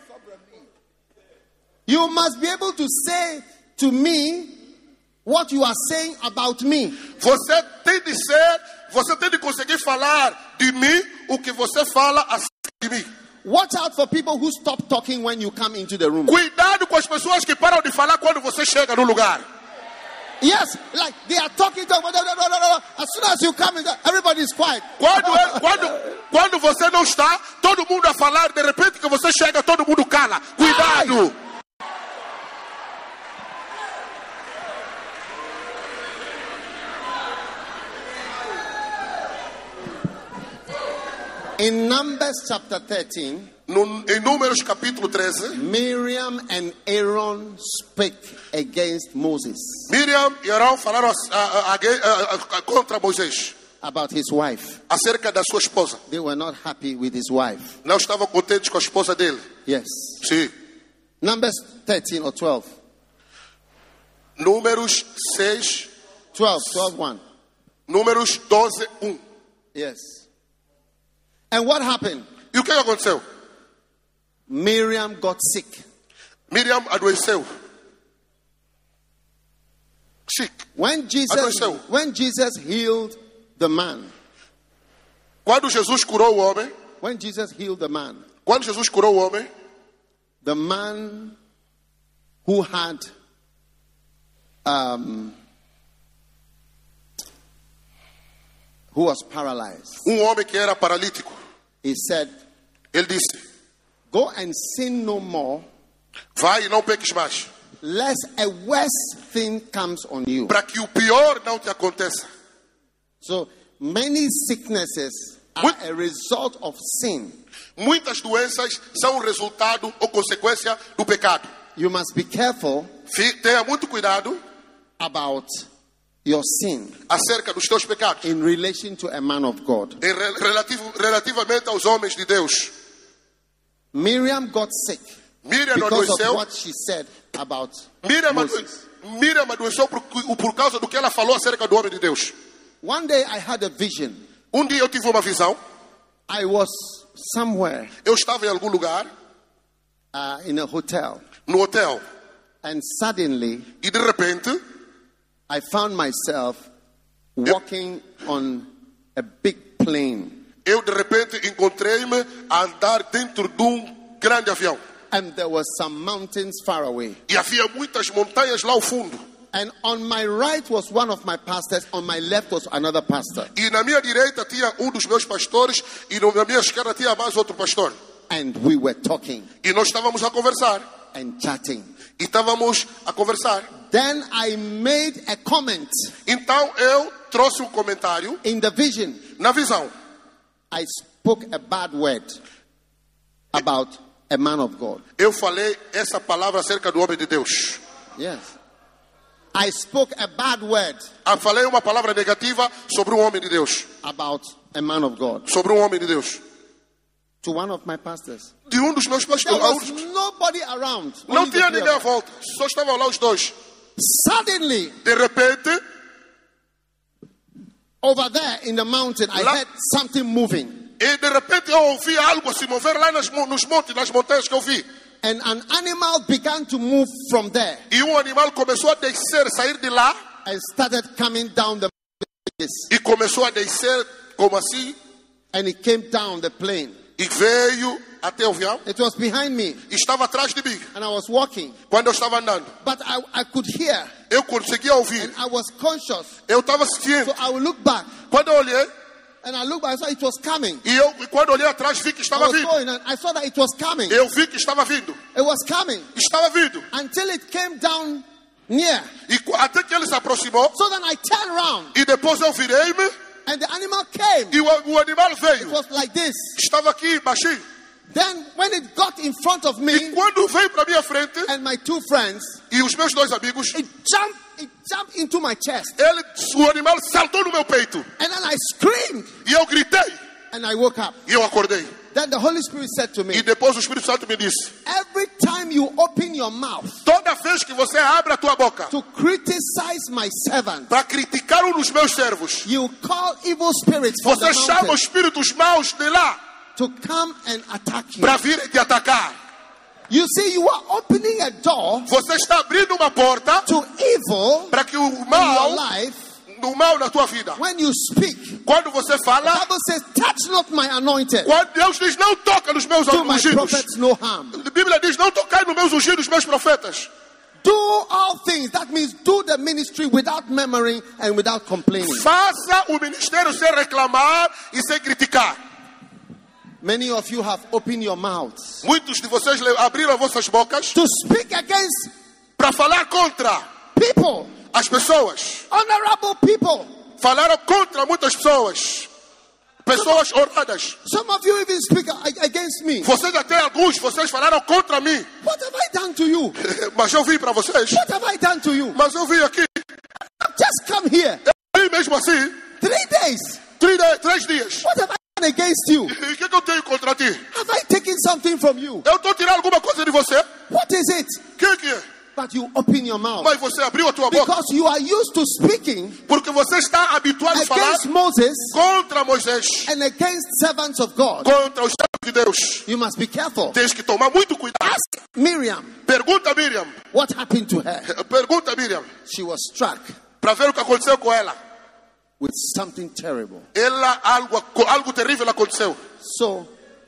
You must be able to say to me what you are saying about me. Você tem de ser, você tem de conseguir falar de mim o que você fala acerca de mim. Watch out for people who stop talking when you come into the room. Cuidado com as pessoas que param de falar quando você chega no lugar. Yes, like they are talking to as soon as you come in, everybody is quiet. Quando, é, quando, quando você não está, todo mundo a falar, de repente que você chega, todo mundo cala. Cuidado! In Numbers chapter thirteen, No, em Números capítulo treze, Miriam and Aaron spake against Moses Miriam e Arão falaram a, a, a, a, a, contra Moisés about his wife. acerca da sua esposa. They were not happy with his wife. Não estavam contentes com a esposa dele. Yes. Sim. Numbers thirteen or twelve. Números seis, twelve, twelve, one. Números doze, um. Yes. And what happened? E o que aconteceu? Miriam got sick. Miriam adoeceu. Sick. When Jesus, Adoeceu. when Jesus healed the man, Quando Jesus curou o homem, when Jesus healed the man, quando Jesus curou o homem, the man who had um, who was paralyzed, um homem que era paralítico, he said, ele disse: go and sin no more, vai e não peques mais, lest a worse thing comes on you. para que o pior não te aconteça. So many sicknesses are a result of sin. Muitas doenças são resultado ou consequência do pecado. You must be careful Fi- Tenha muito cuidado about your sin acerca dos teus pecados, in relation to a man of God. em re- relativo, relativamente aos homens de Deus. Miriam got sick Miriam because of adoeceu. what she said about Miriam, Moses. adoe- Miriam adoeceu por, por causa do que ela falou acerca do homem de Deus. One day I had a vision. Um dia eu tive uma visão. I was somewhere Eu estava em algum lugar, uh, in a hotel, no hotel, and suddenly e de repente I found myself walking on a big plane, eu de repente encontrei-me a andar dentro de um grande avião. and there were some mountains far away. E havia muitas montanhas lá ao fundo. And on my right was one of my pastors, on my left was another pastor. E na minha direita tinha um dos meus pastores e na minha esquerda tinha mais outro pastor. And we were talking E nós estávamos a conversar. and chatting. E estávamos a conversar. Then I made a comment Então eu trouxe um comentário in the vision. na visão. I spoke a bad word about a man of God. Eu falei essa palavra acerca do homem de Deus. Yes. I spoke a bad word Ah, falei uma palavra negativa sobre um homem de Deus. about a man of God Sobre um homem de Deus. to one of my pastors. De um dos meus There pastores. was nobody around. Não Only the tinha three ninguém à of us. volta. Só estavam lá os dois. Suddenly, De repente, over there in the mountain, I La- heard something moving. e de repente eu ouvi algo se mover lá nas, mon- nos montes, nas montanhas que eu vi. And an animal began to move from there E um animal começou a descer, sair de lá and started coming down the e começou a descer como assim and it came down the plane. E veio até o avião. It was behind me. E estava atrás de mim. And I was walking. Quando eu estava andando. But I, I could hear. Eu conseguia ouvir. And I was conscious. Eu estava sentindo. So I would look back. Quando eu olhei. And I looked back, I saw it was coming. E eu, quando olhei atrás, vi que estava vindo. Going, and I saw that it was coming. Eu vi que estava vindo. It was coming. Estava vindo. Until it came down near. E até que ele se aproximou. So then I turned around. E depois eu virei-me. And the animal came. E o, o animal veio. It was like this. Estava aqui, baixinho. Then when it got in front of me. E quando veio para minha frente. And my two friends. E os meus dois amigos. It jumped. It jumped into my chest. Ele, o animal saltou no meu peito. And then I screamed. E eu gritei. And I woke up. E eu acordei. Then the Holy Spirit said to me. E depois o Espírito Santo me disse. Every time you open your mouth. Toda vez que você abre a tua boca. To criticize my servant. Para criticar um dos meus servos. You call evil spirits from the Você chama mountain. os espíritos maus de lá. To come and attack you. Para virem te atacar. You see, you are opening a door. Você está abrindo uma porta. To evil. Para que o mal. In your life. Do mal na tua vida. When you speak. Quando você fala. The Bible says, touch not my anointed. Quando Deus diz, não toca nos meus Do my ungidos. prophets no harm. A Bíblia diz, não tocar nos meus ungidos, meus profetas. Do all things. That means do the ministry without murmuring and without complaining. Faça o ministério sem reclamar e sem criticar. Many of you have opened your mouths. Muitos de vocês abriram vossas bocas. To speak against. Para falar contra. People. As pessoas. Honorable people. Falaram contra muitas pessoas. Pessoas honradas. Some of you even speak against me. Vocês até alguns, vocês falaram contra mim. What have I done to you? Mas eu vim para vocês. What have I done to you? Mas eu vim aqui. Just come here. Eu vim mesmo assim. Three days. Três, três dias. What have I done against you? E o que, que eu tenho contra ti? Have I taken something from you? Eu estou tirando alguma coisa de você? What is it? O que, que é? But you open your mouth. Mas você abriu a tua boca. Because you are used to speaking. Porque você está habituado a falar against Moses. Contra Moisés. And against servants of God. Contra os servos de Deus. You must be careful. Tens que tomar muito cuidado. Ask Miriam. Pergunta a Miriam. What happened to her? Pergunta a Miriam. She was struck. Para ver o que aconteceu com ela. With something terrible. Ela algo algo terrível aconteceu. So,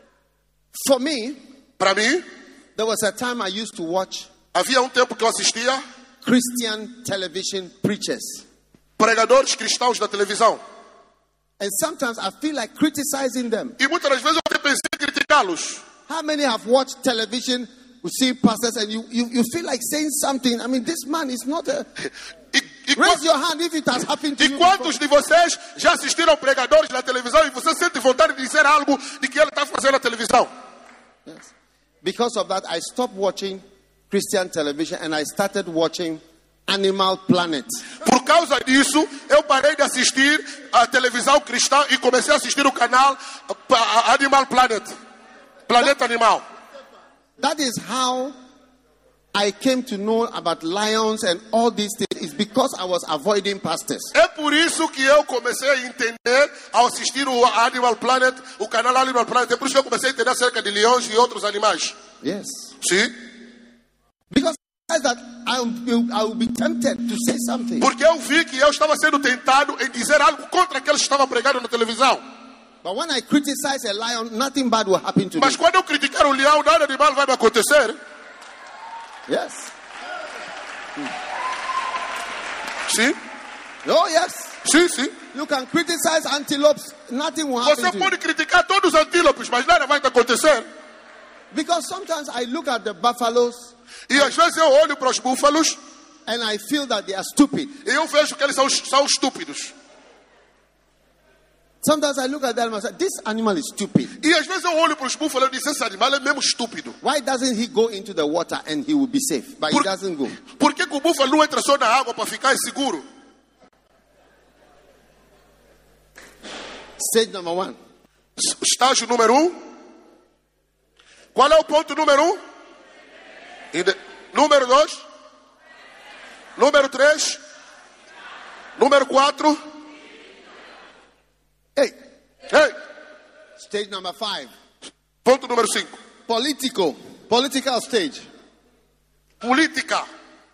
for me, para mim, there was a time I used to watch. Havia um tempo que eu assistia Christian television preachers. Pregadores cristãos da televisão. And sometimes I feel like criticizing them. E muitas das vezes eu até pensei em criticá-los. How many have watched television, you see pastors and you, you, you feel like saying something? I mean, this man is not a... E, e Raise your hand if it has happened to e you. E quantos de vocês já assistiram pregadores na televisão e você sente vontade de dizer algo de que ele está fazendo na televisão? Yes. Because of that, I stopped watching Christian television and I started watching Animal Planet. Por causa disso, eu parei de assistir a televisão cristã e comecei a assistir o canal Animal Planet. Planeta that, Animal. That is how I came to know about lions and all these things. It's because I was avoiding pastors. É por isso que eu comecei a entender ao assistir o Animal Planet, o canal Animal Planet. É por isso que eu comecei a entender acerca de leões e outros animais. Yes. Sim. Because that I will, I will be tempted to say something. Porque eu vi que eu estava sendo tentado em dizer algo contra aqueles que estavam pregando na televisão. But when I criticize a lion, nothing bad will happen to me. Mas quando eu criticar o leão, nada de mal vai me acontecer. Yes. Sim. Oh yes. Sim, sim. You can criticize antelopes, nothing will happen Você to pode you. criticar todos os antílopes, mas nada vai te acontecer. Because sometimes I look at the buffaloes. E às vezes eu olho para os búfalos. And I feel that they are stupid. E eu vejo que eles são, são estúpidos. Sometimes I look at them and say, this animal is stupid. E às vezes eu olho para os búfalos e digo, esse animal é mesmo estúpido. Why doesn't he go into the water and he will be safe? But Por, he doesn't go. Por que, que o búfalo não entra só na água para ficar seguro? Stage number one. Estágio número um. Qual é o ponto número um? De, número dois. Número três. Número quatro. Hey. Hey. Stage number five. Ponto número cinco. Political. Political stage. Política.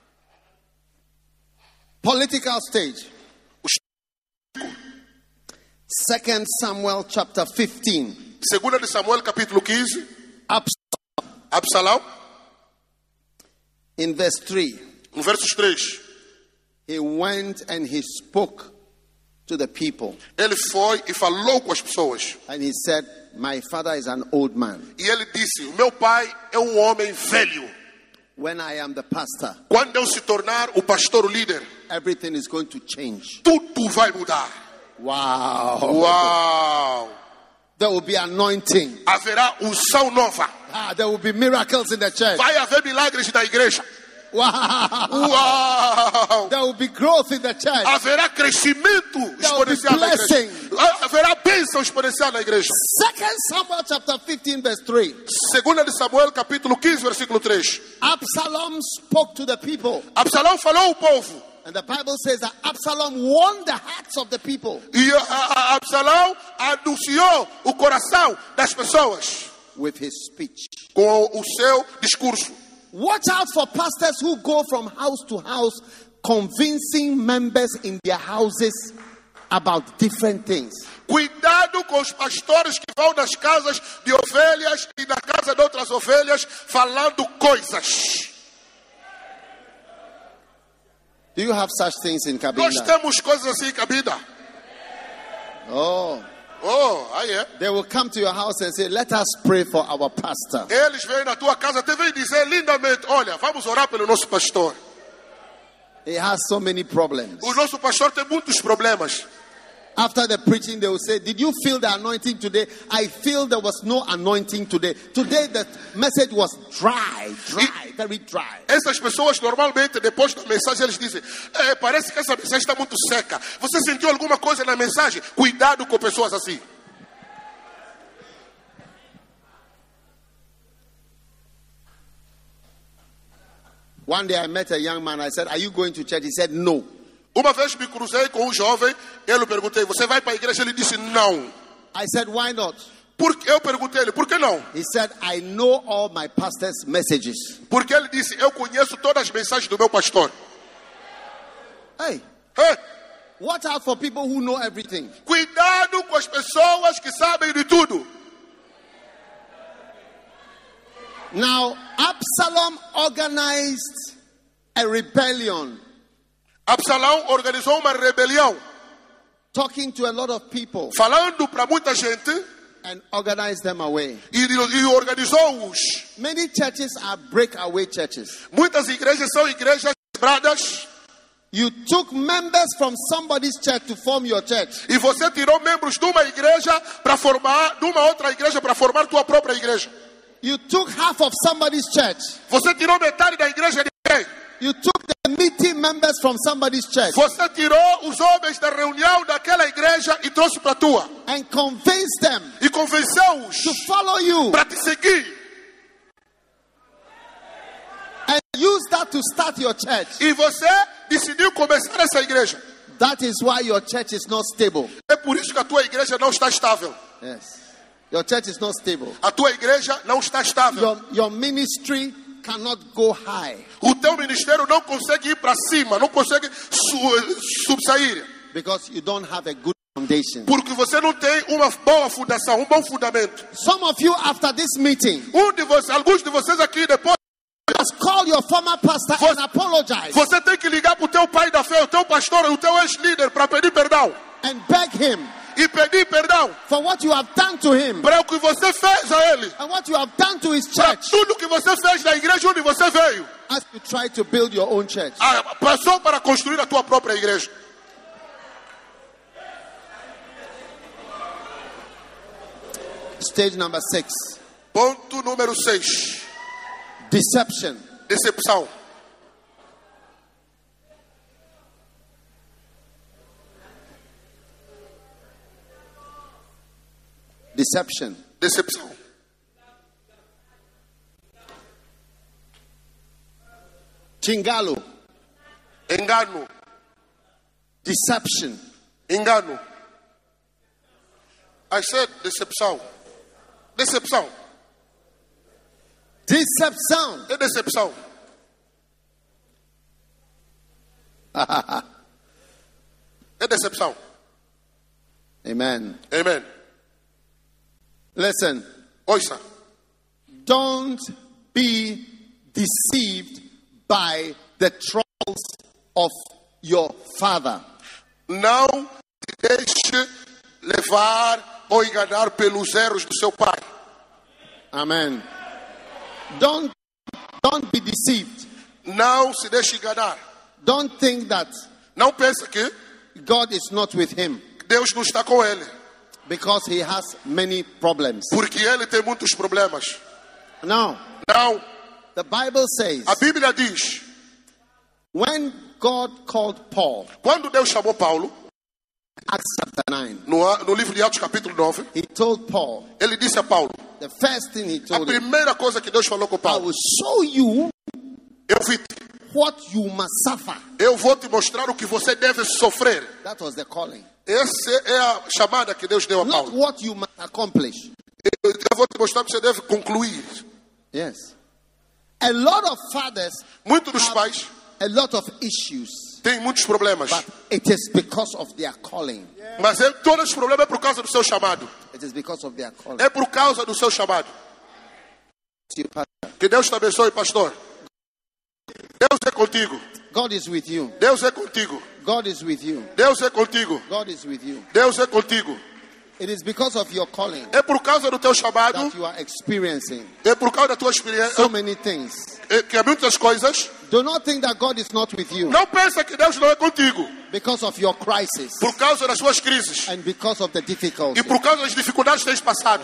Political stage. Second Samuel chapter fifteen. Segunda de Samuel, capítulo quinze. Absalom. Absalão, In verse three, no versos três. he went and he spoke to the people. Ele foi e falou com as pessoas. And he said, my father is an old man. E ele disse, o meu pai é um homem velho. When I am the pastor, Quando eu se tornar o pastor, o líder, everything is going to change. tudo vai mudar. Wow. Uau! There will be anointing. Haverá unção nova. Ah, there will be miracles in the church. Vai haver milagres na igreja. Wow. Uau! There will be growth in the church. Haverá crescimento exponencial na igreja. Haverá bênção exponencial na igreja. Second Samuel chapter fifteen verse three. Segunda de Samuel, capítulo quinze, versículo três. Absalom spoke to the people. Absalão falou ao povo. And the Bible says that Absalom won the hearts of the people E a, a, Absalão anunciou o coração das pessoas with his speech. com o seu discurso. Watch out for pastors who go from house to house convincing members in their houses about different things. Cuidado com os pastores que vão nas casas de ovelhas e na casa de outras ovelhas falando coisas. Do you have such things in Nós Cabinda? temos coisas assim em Cabinda. Oh, Oh, aí é. they will come to your house and say, let us pray for our pastor. Eles vêm na tua casa, até vêm dizer lindamente, olha, vamos orar pelo nosso pastor. He has so many problems. O nosso pastor tem muitos problemas. After the preaching, they will say, did you feel the anointing today? I feel there was no anointing today. Today the message was dry, dry, very dry. Essas pessoas normalmente, depois da mensagem, eles dizem, é, parece que essa mensagem está muito seca. Você sentiu alguma coisa na mensagem? Cuidado com pessoas assim. One day I met a young man. I said, are you going to church? He said, no. Uma vez me cruzei com um jovem, eu perguntei, você vai para a igreja? Ele disse, não. I said, why not? Por, eu perguntei ele, por que não? He said, I know all my pastor's messages. Porque ele disse, eu conheço todas as mensagens do meu pastor. Hey, Hey, watch out for people who know everything. cuidado com as pessoas que sabem de tudo. Now, Absalom organized a rebellion, Absalão organizou uma rebelião, talking to a lot of people, falando para muita gente and organized them away. e, e organizou-os. Many churches are breakaway churches. Muitas igrejas são igrejas quebradas You took members from somebody's church to form your church. e você tirou membros de uma igreja para formar, de uma outra igreja para formar tua própria igreja. You took half of somebody's church. Você tirou metade da igreja de alguém. You took the meeting members from somebody's church Você tirou os homens da reunião daquela igreja e trouxe para a tua. and convinced them E convenceu-os to follow you para te seguir. and use that to start your church. E você decidiu começar essa igreja. That is why your church is not stable. É por isso que a tua igreja não está estável. Yes. Your church is not stable. A tua igreja não está estável. Your, your ministry cannot go high O teu ministério não consegue ir para cima, não consegue su subsair. because you don't have a good foundation. Porque você não tem uma boa fundação, um bom fundamento. Some of you, after this meeting, Um de vocês, alguns de vocês aqui depois, must call your former pastor Você- and apologize você tem que ligar para o teu pai da fé, o teu pastor, o teu ex-líder para pedir perdão. and beg him E pedir perdão for what you have done to him para o que você fez a ele. and what you have done to his Para church tudo que você fez na igreja onde você veio. as you try to build your own church. Ah, passou para construir a tua própria igreja. Stage number six, Ponto número seis. deception. Decepção. Deception. Decepção. Chingalo. Engano. Deception. Engano. I said decepção. Decepção. Deception. É decepção. É decepção. Amen. Amen. Listen. Ouça. Don't be deceived by the troubles of your father. Não se deixe levar ou enganar pelos erros do seu pai. Amen. Don't, don't be deceived. Não se deixe enganar. Don't think that Não pense que God is not with him Deus não está com ele, because he has many problems. porque ele tem muitos problemas. No. Não. The Bible says A Bíblia diz, when God called Paul, quando Deus chamou Paulo, Acts chapter nine, no, no livro de Atos capítulo nove, he told Paul, ele disse a Paulo, the first thing he a told him, primeira coisa que Deus falou com I Paulo, will show you eu vi, what you must suffer. eu vou te mostrar o que você deve sofrer. That was the calling. Essa é a chamada que Deus deu a Not Paulo. what you must accomplish. Eu, eu vou te mostrar o que você deve concluir. Yes. A lot of fathers Muitos dos have pais a lot of issues, têm muitos problemas, but it is because of their calling. mas ele, todos os problemas é por causa do seu chamado. It is because of their calling. É por causa do seu chamado. Que Deus te abençoe, pastor. Deus é contigo. God is with you. Deus é contigo. God is with you. Deus é contigo. God is with you. Deus é contigo. It is because of your calling É por causa do teu chamado, that you are experiencing é por causa da tua experiência, so many things. é, que há muitas coisas. Do not think that God is not with you Não pensa que Deus não é contigo. because of your crisis Por causa das suas crises and because of the difficulty. e por causa das dificuldades que tens passado.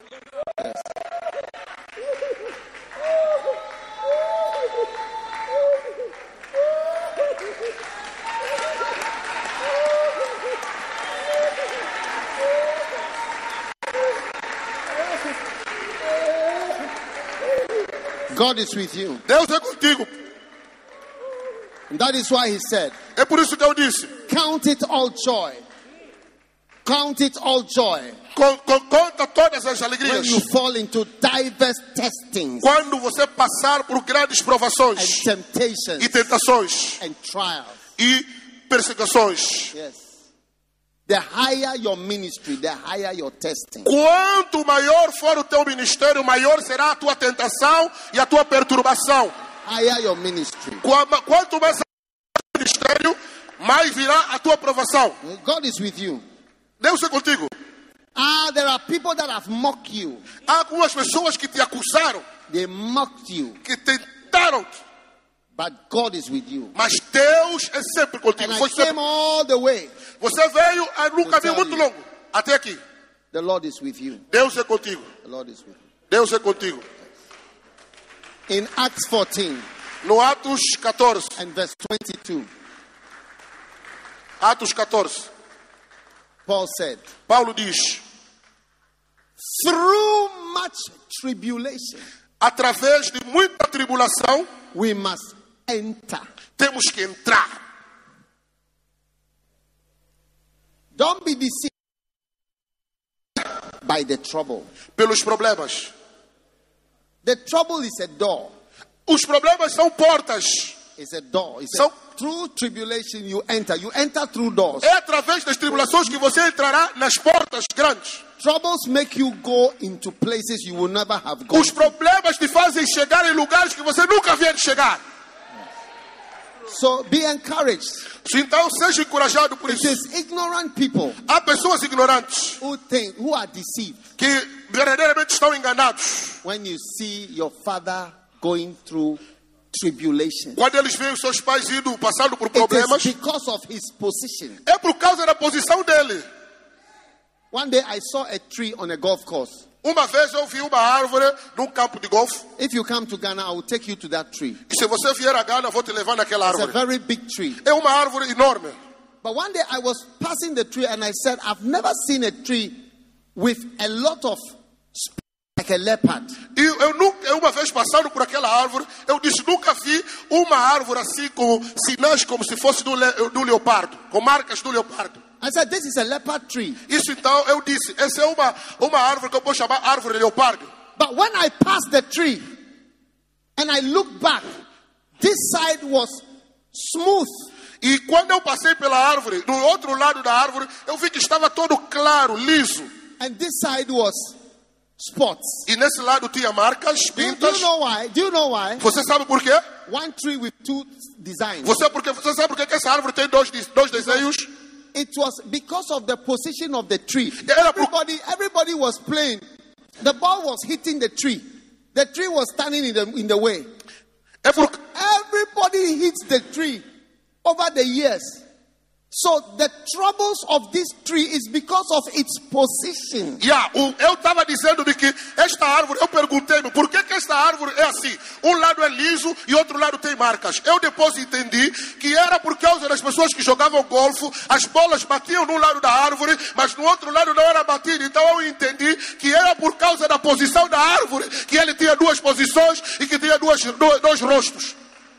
God is with you. Deus é contigo. And that is why he said, É por isso que eu disse, count it all joy. Count it all joy con, con, conta todas as when alegrias you fall into diverse testings quando você passar por grandes and provações temptations e tentações and trials. e perseguições. Yes. The higher your ministry, the higher your testing. Quanto maior for o teu ministério, maior será a tua tentação e a tua perturbação. Higher your ministry. Qua- Quanto mais o teu ministério, mais virá a tua provação. God is with you. Deus é contigo. Ah, there are people that have mocked you. Há algumas pessoas que te acusaram, They mocked you. que tentaram, But God is with you. mas Deus é sempre contigo. And I Foi came sempre- all the way. Você veio a num caminho tell muito you. longo até aqui. The Lord is with you. Deus é contigo. The Lord is with you. Deus é contigo. In Acts fourteen No Atos catorze, and verse twenty-two, Atos catorze, Paul said, Paulo diz: through much tribulation, através de muita tribulação, we must enter. temos que entrar. Don't be deceived by the trouble. Pelos problemas. The trouble is a door. Os problemas são portas. It's a door. It's So- a, through tribulation you enter. You enter through doors. É através das tribulações que você entrará nas portas grandes. Troubles make you go into places you will never have gone. Os problemas te fazem chegar em lugares que você nunca havia de chegar. So be encouraged. Então seja encorajado por It isso. is ignorant people Há pessoas ignorantes who think, who are deceived que verdadeiramente estão enganados when you see your father going through tribulation. quando eles veem os seus pais indo, passando por It is problemas. because of his position. É por causa da posição dele. One day I saw a tree on a golf course. Uma vez eu vi uma árvore num campo de golfe. If you come to Ghana, I will take you to that tree. E se você vier a Gana, eu vou te levar naquela It's a árvore. very big tree. É uma árvore enorme. But one day I was passing the tree and I said, I've never seen a tree with a lot of sp- like a leopard. E eu nunca, eu uma vez passando por aquela árvore, eu disse, nunca vi uma árvore assim com sinais como se fosse do, le, do leopardo, com marcas do leopardo. I said, this is a leopard tree. Isso então eu disse, essa é uma, uma árvore que eu vou chamar árvore leopardo. But when I passed the tree and I looked back, this side was smooth. E quando eu passei pela árvore, do outro lado da árvore, eu vi que estava todo claro, liso. And this side was spots. E nesse lado tinha marcas, Do you, do pintas. you know why? Do you know why? Você sabe por quê? One tree with two designs. Você, porque, você sabe por quê que essa árvore tem dois, dois desenhos? It was because of the position of the tree. Era por- Everybody, everybody was playing. The ball was hitting the tree. The tree was standing in the in the way. É por, Everybody hits the tree over the years. So the troubles of this tree is because of its position. yeah, o- eu estava dizendo de que esta árvore, eu perguntei-me por que, que esta árvore é assim? Um lado é liso e outro lado tem marcas. Eu depois entendi que era por causa das pessoas que jogavam golfe, as bolas batiam num lado da árvore, mas no outro lado não era batido. Então eu entendi que era por causa da posição da árvore, que ele tinha duas posições e que tinha duas, dois, dois rostos.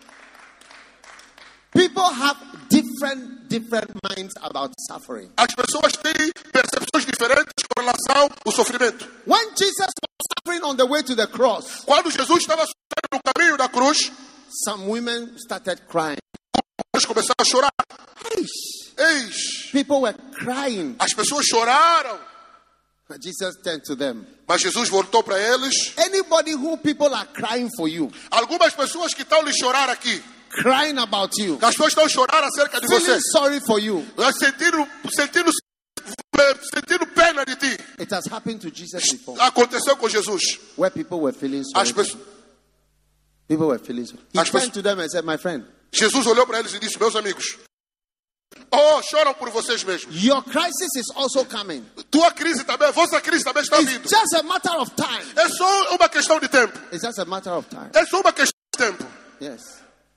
People have different different minds about suffering. As pessoas têm percepções diferentes com relação ao sofrimento. When Jesus was suffering on the way to the cross, Quando Jesus estava sofrendo no caminho da cruz, some women started crying. eles começaram a chorar. Eish. Eis, People were crying. as pessoas choraram. Jesus turned to them. Mas Jesus voltou para eles. Anybody who people are crying for you, Algumas pessoas que estão lhe chorar aqui, crying about you, as pessoas estão chorando acerca de você, feeling sorry for you. sentindo, sentindo, sentindo pena de ti. It has happened to Jesus before, Aconteceu com Jesus. where people were feeling sorry. As for pessoas, him. People were feeling sorry. He As turned pessoas- to them and said, "My friend, Jesus olhou para eles e disse: meus amigos, oh, choram por vocês mesmos. your crisis is also coming. Tua crise também, vossa crise também está vindo. It's just a matter of time. É só uma questão de tempo. It's just a matter of time." É só uma questão de tempo. Yes.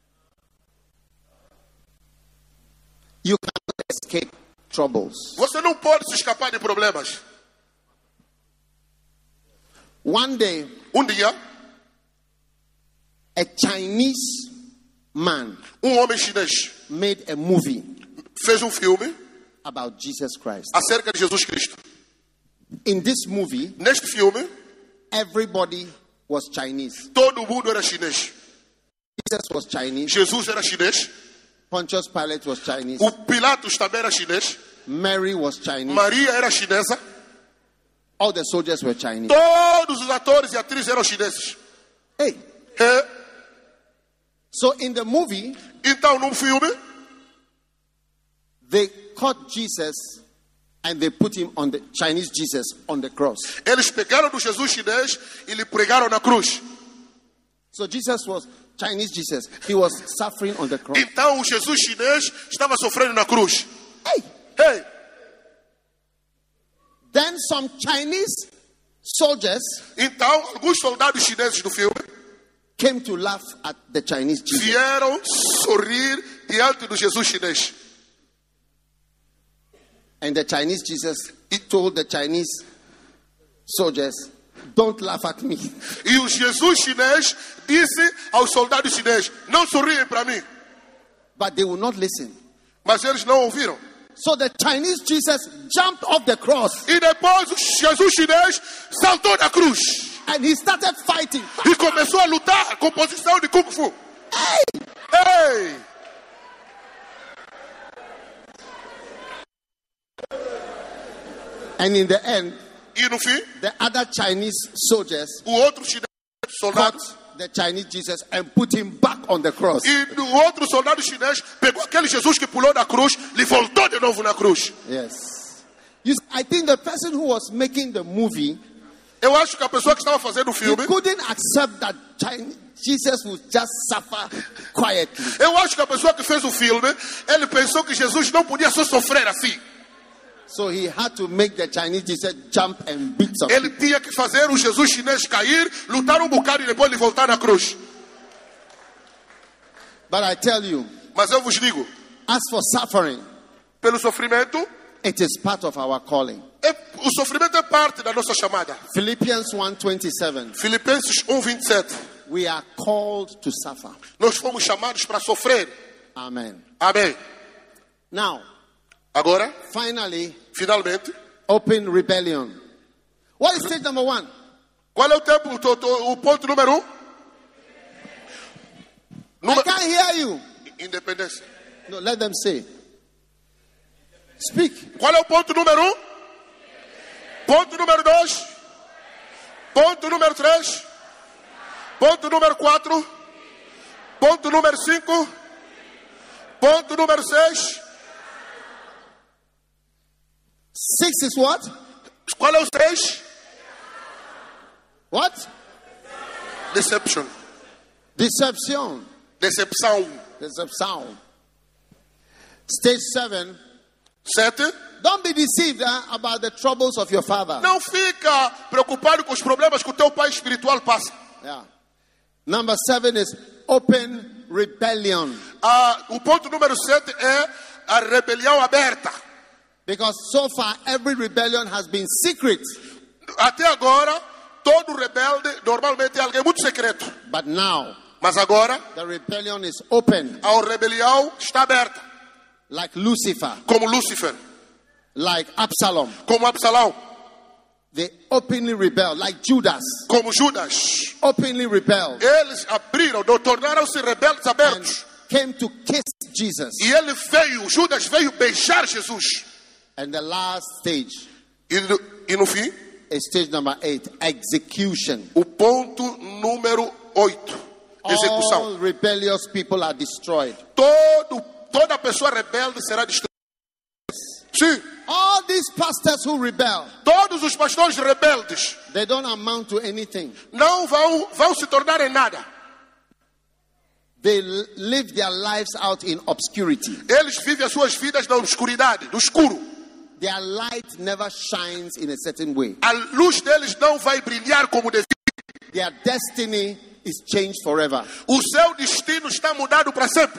You cannot escape troubles. Você não pode se escapar de problemas. One day, Um dia, a Chinese man um homem chinês made a movie fez um filme about Jesus Christ. acerca de Jesus Cristo. In this movie, Neste filme, everybody was Chinese. todo mundo era chinês. Jesus was Chinese. Jesus era chinês. Pontius Pilate was Chinese. O Pilatos também era chinês. Mary was Chinese. Maria era chinesa. All the soldiers were Chinese. Todos os atores e atrizes eram chineses. Hey. É. So in the movie, Então, num filme, they caught Jesus and they put him on the Chinese Jesus on the cross. eles pegaram do Jesus chinês e lhe pregaram na cruz. So Jesus was Chinese Jesus. He was suffering on the cross. Então, o Jesus chinês estava sofrendo na cruz. Hey. Hey. Then some Chinese soldiers Então, alguns soldados chineses do filme came to laugh at the Chinese Jesus. vieram sorrir diante do Jesus chinês. And the Chinese Jesus, he told the Chinese soldiers, "Don't laugh at me." E o Jesus chinês disse aos soldados chineses: não sorriem para mim. But they would not listen. Mas eles não ouviram. So the Chinese Jesus jumped off the cross E depois o Jesus chinês saltou da cruz and he started fighting. e começou a lutar com posição de Kung Fu. Ei! And in the end, E no fim, the other Chinese soldiers o outro chinês soldado caught the Chinese Jesus and put him back on the cross. e o outro soldado chinês pegou aquele Jesus que pulou da cruz e voltou de novo na cruz. Yes. You see, I think the person who was making the movie, Eu acho que a pessoa que estava fazendo o he filme, couldn't accept that Chinese Jesus would just suffer quietly. eu acho que a pessoa que fez o filme, ele pensou que Jesus não podia só sofrer assim. So he had to make the Chinese Jesus jump and beat some Ele people. tinha que fazer o Jesus chinês cair, lutar um bocado e depois ele voltar na cruz. But I tell you, Mas eu vos digo, as for suffering, pelo sofrimento, it is part of our calling. é, o sofrimento é parte da nossa chamada. Philippians one twenty-seven. Filipenses um, vinte e sete. We are called to suffer. Nós fomos chamados para sofrer. Amen. Amém. Now, Agora, finally, finalmente, open rebellion. What is stage number one? qual é o tempo, o, o, o ponto número um? I Número, can't hear you. independência. No, let them say. Speak. Qual é o ponto número um? Ponto número dois? Ponto número três. Ponto número quatro. Ponto número cinco. Ponto número seis. Six is what? Qual é o seis? What? Deception. Deception. Decepção. Deception. Stage seven. Sete. Don't be deceived uh, about the troubles of your father. Não fica preocupado com os problemas que o teu pai espiritual passa. Yeah. Number seven is open rebellion. Ah, o ponto número sete é a rebelião aberta. Because so far every rebellion has been secret. Até agora, todo rebelde normalmente é alguém muito secreto. But now, Mas agora, the rebellion is open. a rebelião está aberta. Like Lucifer, Como Lúcifer, like Absalom. como Absalão, They openly rebelled, like Judas. como Judas. Openly rebelled Eles abriram, tornaram-se rebeldes and abertos. came to kiss Jesus. E ele veio, Judas veio beijar Jesus. And the last stage E no, e no fim, is stage number eight, execution. o ponto número oito, execução. All rebellious people are destroyed. Todo, toda pessoa rebelde será destruída. Sim, All these pastors who rebel, todos os pastores rebeldes they don't amount to anything. não vão, vão se tornar em nada. They l- live their lives out in obscurity. Eles vivem as suas vidas na obscuridade, no escuro. Their light never shines in a certain way. A luz deles não vai brilhar como devia. Their destiny is changed forever. O seu destino está mudado para sempre.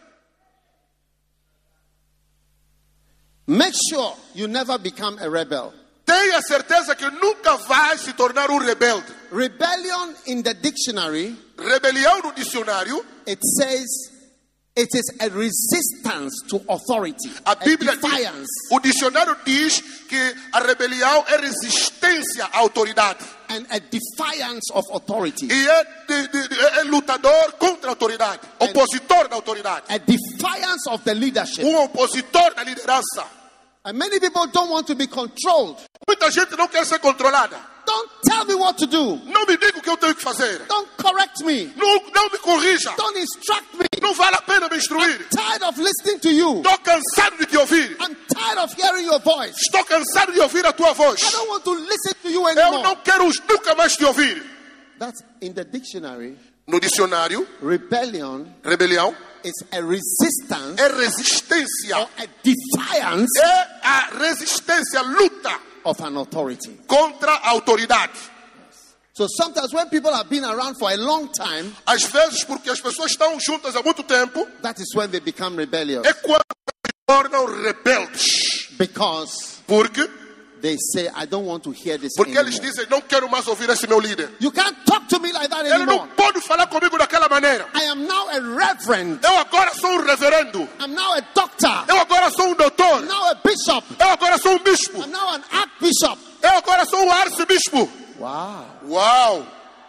Make sure you never become a rebel. Tenha certeza que nunca vai se tornar um rebelde. Rebellion in the dictionary, Rebelião no dicionário, it says it is a resistance to authority, a a Bíblia diz, defiance, o dicionário diz que a rebelião é resistência à autoridade. and a defiance of authority. E é, de, de, de, é lutador contra a autoridade, opositor da autoridade, A defiance of the leadership. um opositor da liderança. And many people don't want to be controlled. Muita gente não quer ser controlada. Don't tell me what to do. Não me diga o que eu tenho que fazer. Don't correct me. Não, não me corrija. Don't instruct me. Não vale a pena me instruir. Tired of listening to you. Estou cansado de te ouvir. I'm tired of hearing your voice. Estou cansado de ouvir a tua voz. I don't want to listen to you Eu anymore. não quero nunca mais te ouvir. That's in the dictionary. No dicionário, Rebellion rebelião is a resistance é resistência. or a defiance É a resistência, a luta of an authority. contra a autoridade. So sometimes when people have been around for a long time, Às vezes, porque as pessoas estão juntas há muito tempo, that is when they become rebellious. é quando se tornam rebeldes. Because Porque, they say, I don't want to hear this porque eles anymore. dizem, não quero mais ouvir esse meu líder. You can't talk to me like that Ele não anymore. pode falar comigo daquela maneira. I am now a reverend. Eu agora sou um reverendo. I'm now a doctor. Eu agora sou um doutor. I'm now a bishop. Eu agora sou um bispo. I'm now an archbishop. Eu agora sou um arcebispo. Wow. Uau!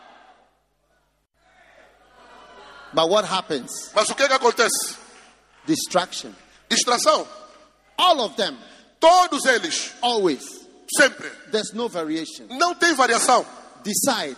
But what happens? Mas o que que acontece? Distraction. Distração. All of them. Todos eles, Always. sempre. There's no variation. Não tem variação. Decide.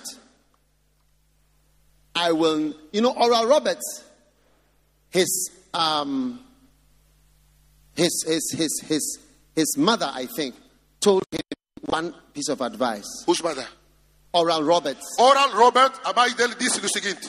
I will, you know, Oral Roberts, his, um, his, his, his, his, his mother, I think, told him one piece of advice. Who's mother? Oral Roberts. Oral Robert, a mãe dele disse o seguinte.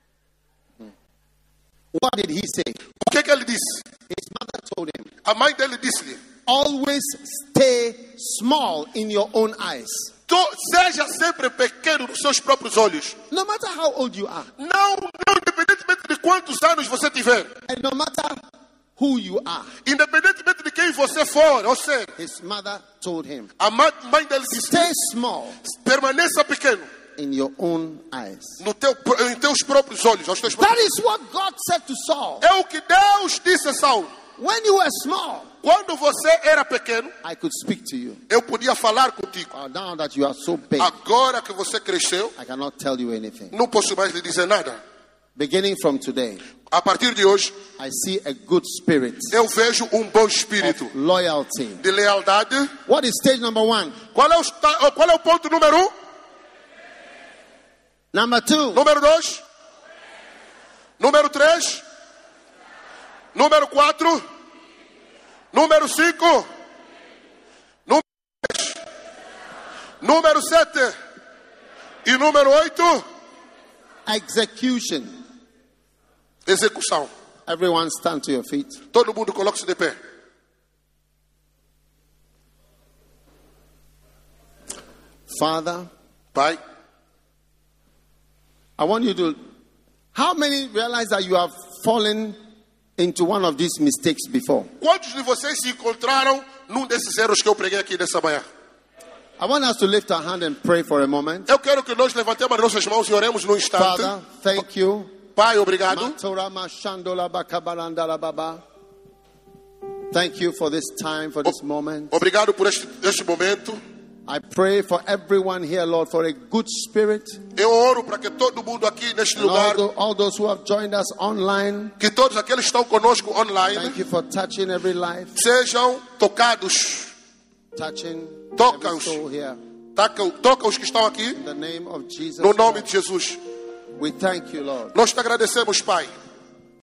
What did he say? O que que ele disse? His mother told him, A mãe dele disse-lhe: always stay small in your own eyes. "Tu- seja sempre pequeno nos seus próprios olhos. No matter how old you are, Não, não, independentemente de quantos anos você tiver, and no matter who you are. independentemente de quem você for ou ser, His mother told him, a mãe, mãe dele disse: stay small permaneça pequeno in your own eyes. no teu, em teus próprios olhos, aos teus That próprios. is what God said to Saul. É o que Deus disse a Saulo. When you were small, Quando você era pequeno, I could speak to you. eu podia falar contigo. Uh, now that you are so big, Agora que você cresceu, I cannot tell you anything. não posso mais lhe dizer nada. Beginning from today, A partir de hoje, I see a good spirit eu vejo um bom espírito of loyalty. de lealdade. What is stage number one? Qual é o, esta- qual é o ponto número um? Number two. Número dois. Número três. Número quatro. Número cinco. Número seis. Número sete. E número oito. Execution. Execução. Everyone stand to your feet. Todo mundo coloque-se de pé. Father, Pai, I want you to... How many realize that you have fallen into one of these mistakes before? quantos de vocês se encontraram num desses erros que eu preguei aqui nessa manhã? I want us to lift our hand and pray for a moment. Eu quero que nós levantemos as nossas mãos e oremos num instante. Father, thank you. Pai, obrigado. Thank you for this time, for this moment. Obrigado por este, este momento. I pray for everyone here, Lord, for a good spirit. Eu oro para que todo mundo aqui neste And all, lugar, tho- all those who have joined us online, que todos aqueles que estão conosco online, thank you for touching every life, sejam tocados. touching Toca every os. soul here. Toca, toca os que estão aqui, In the name of Jesus no nome de Christ, Jesus. we thank you, Lord. Nós te agradecemos, Pai.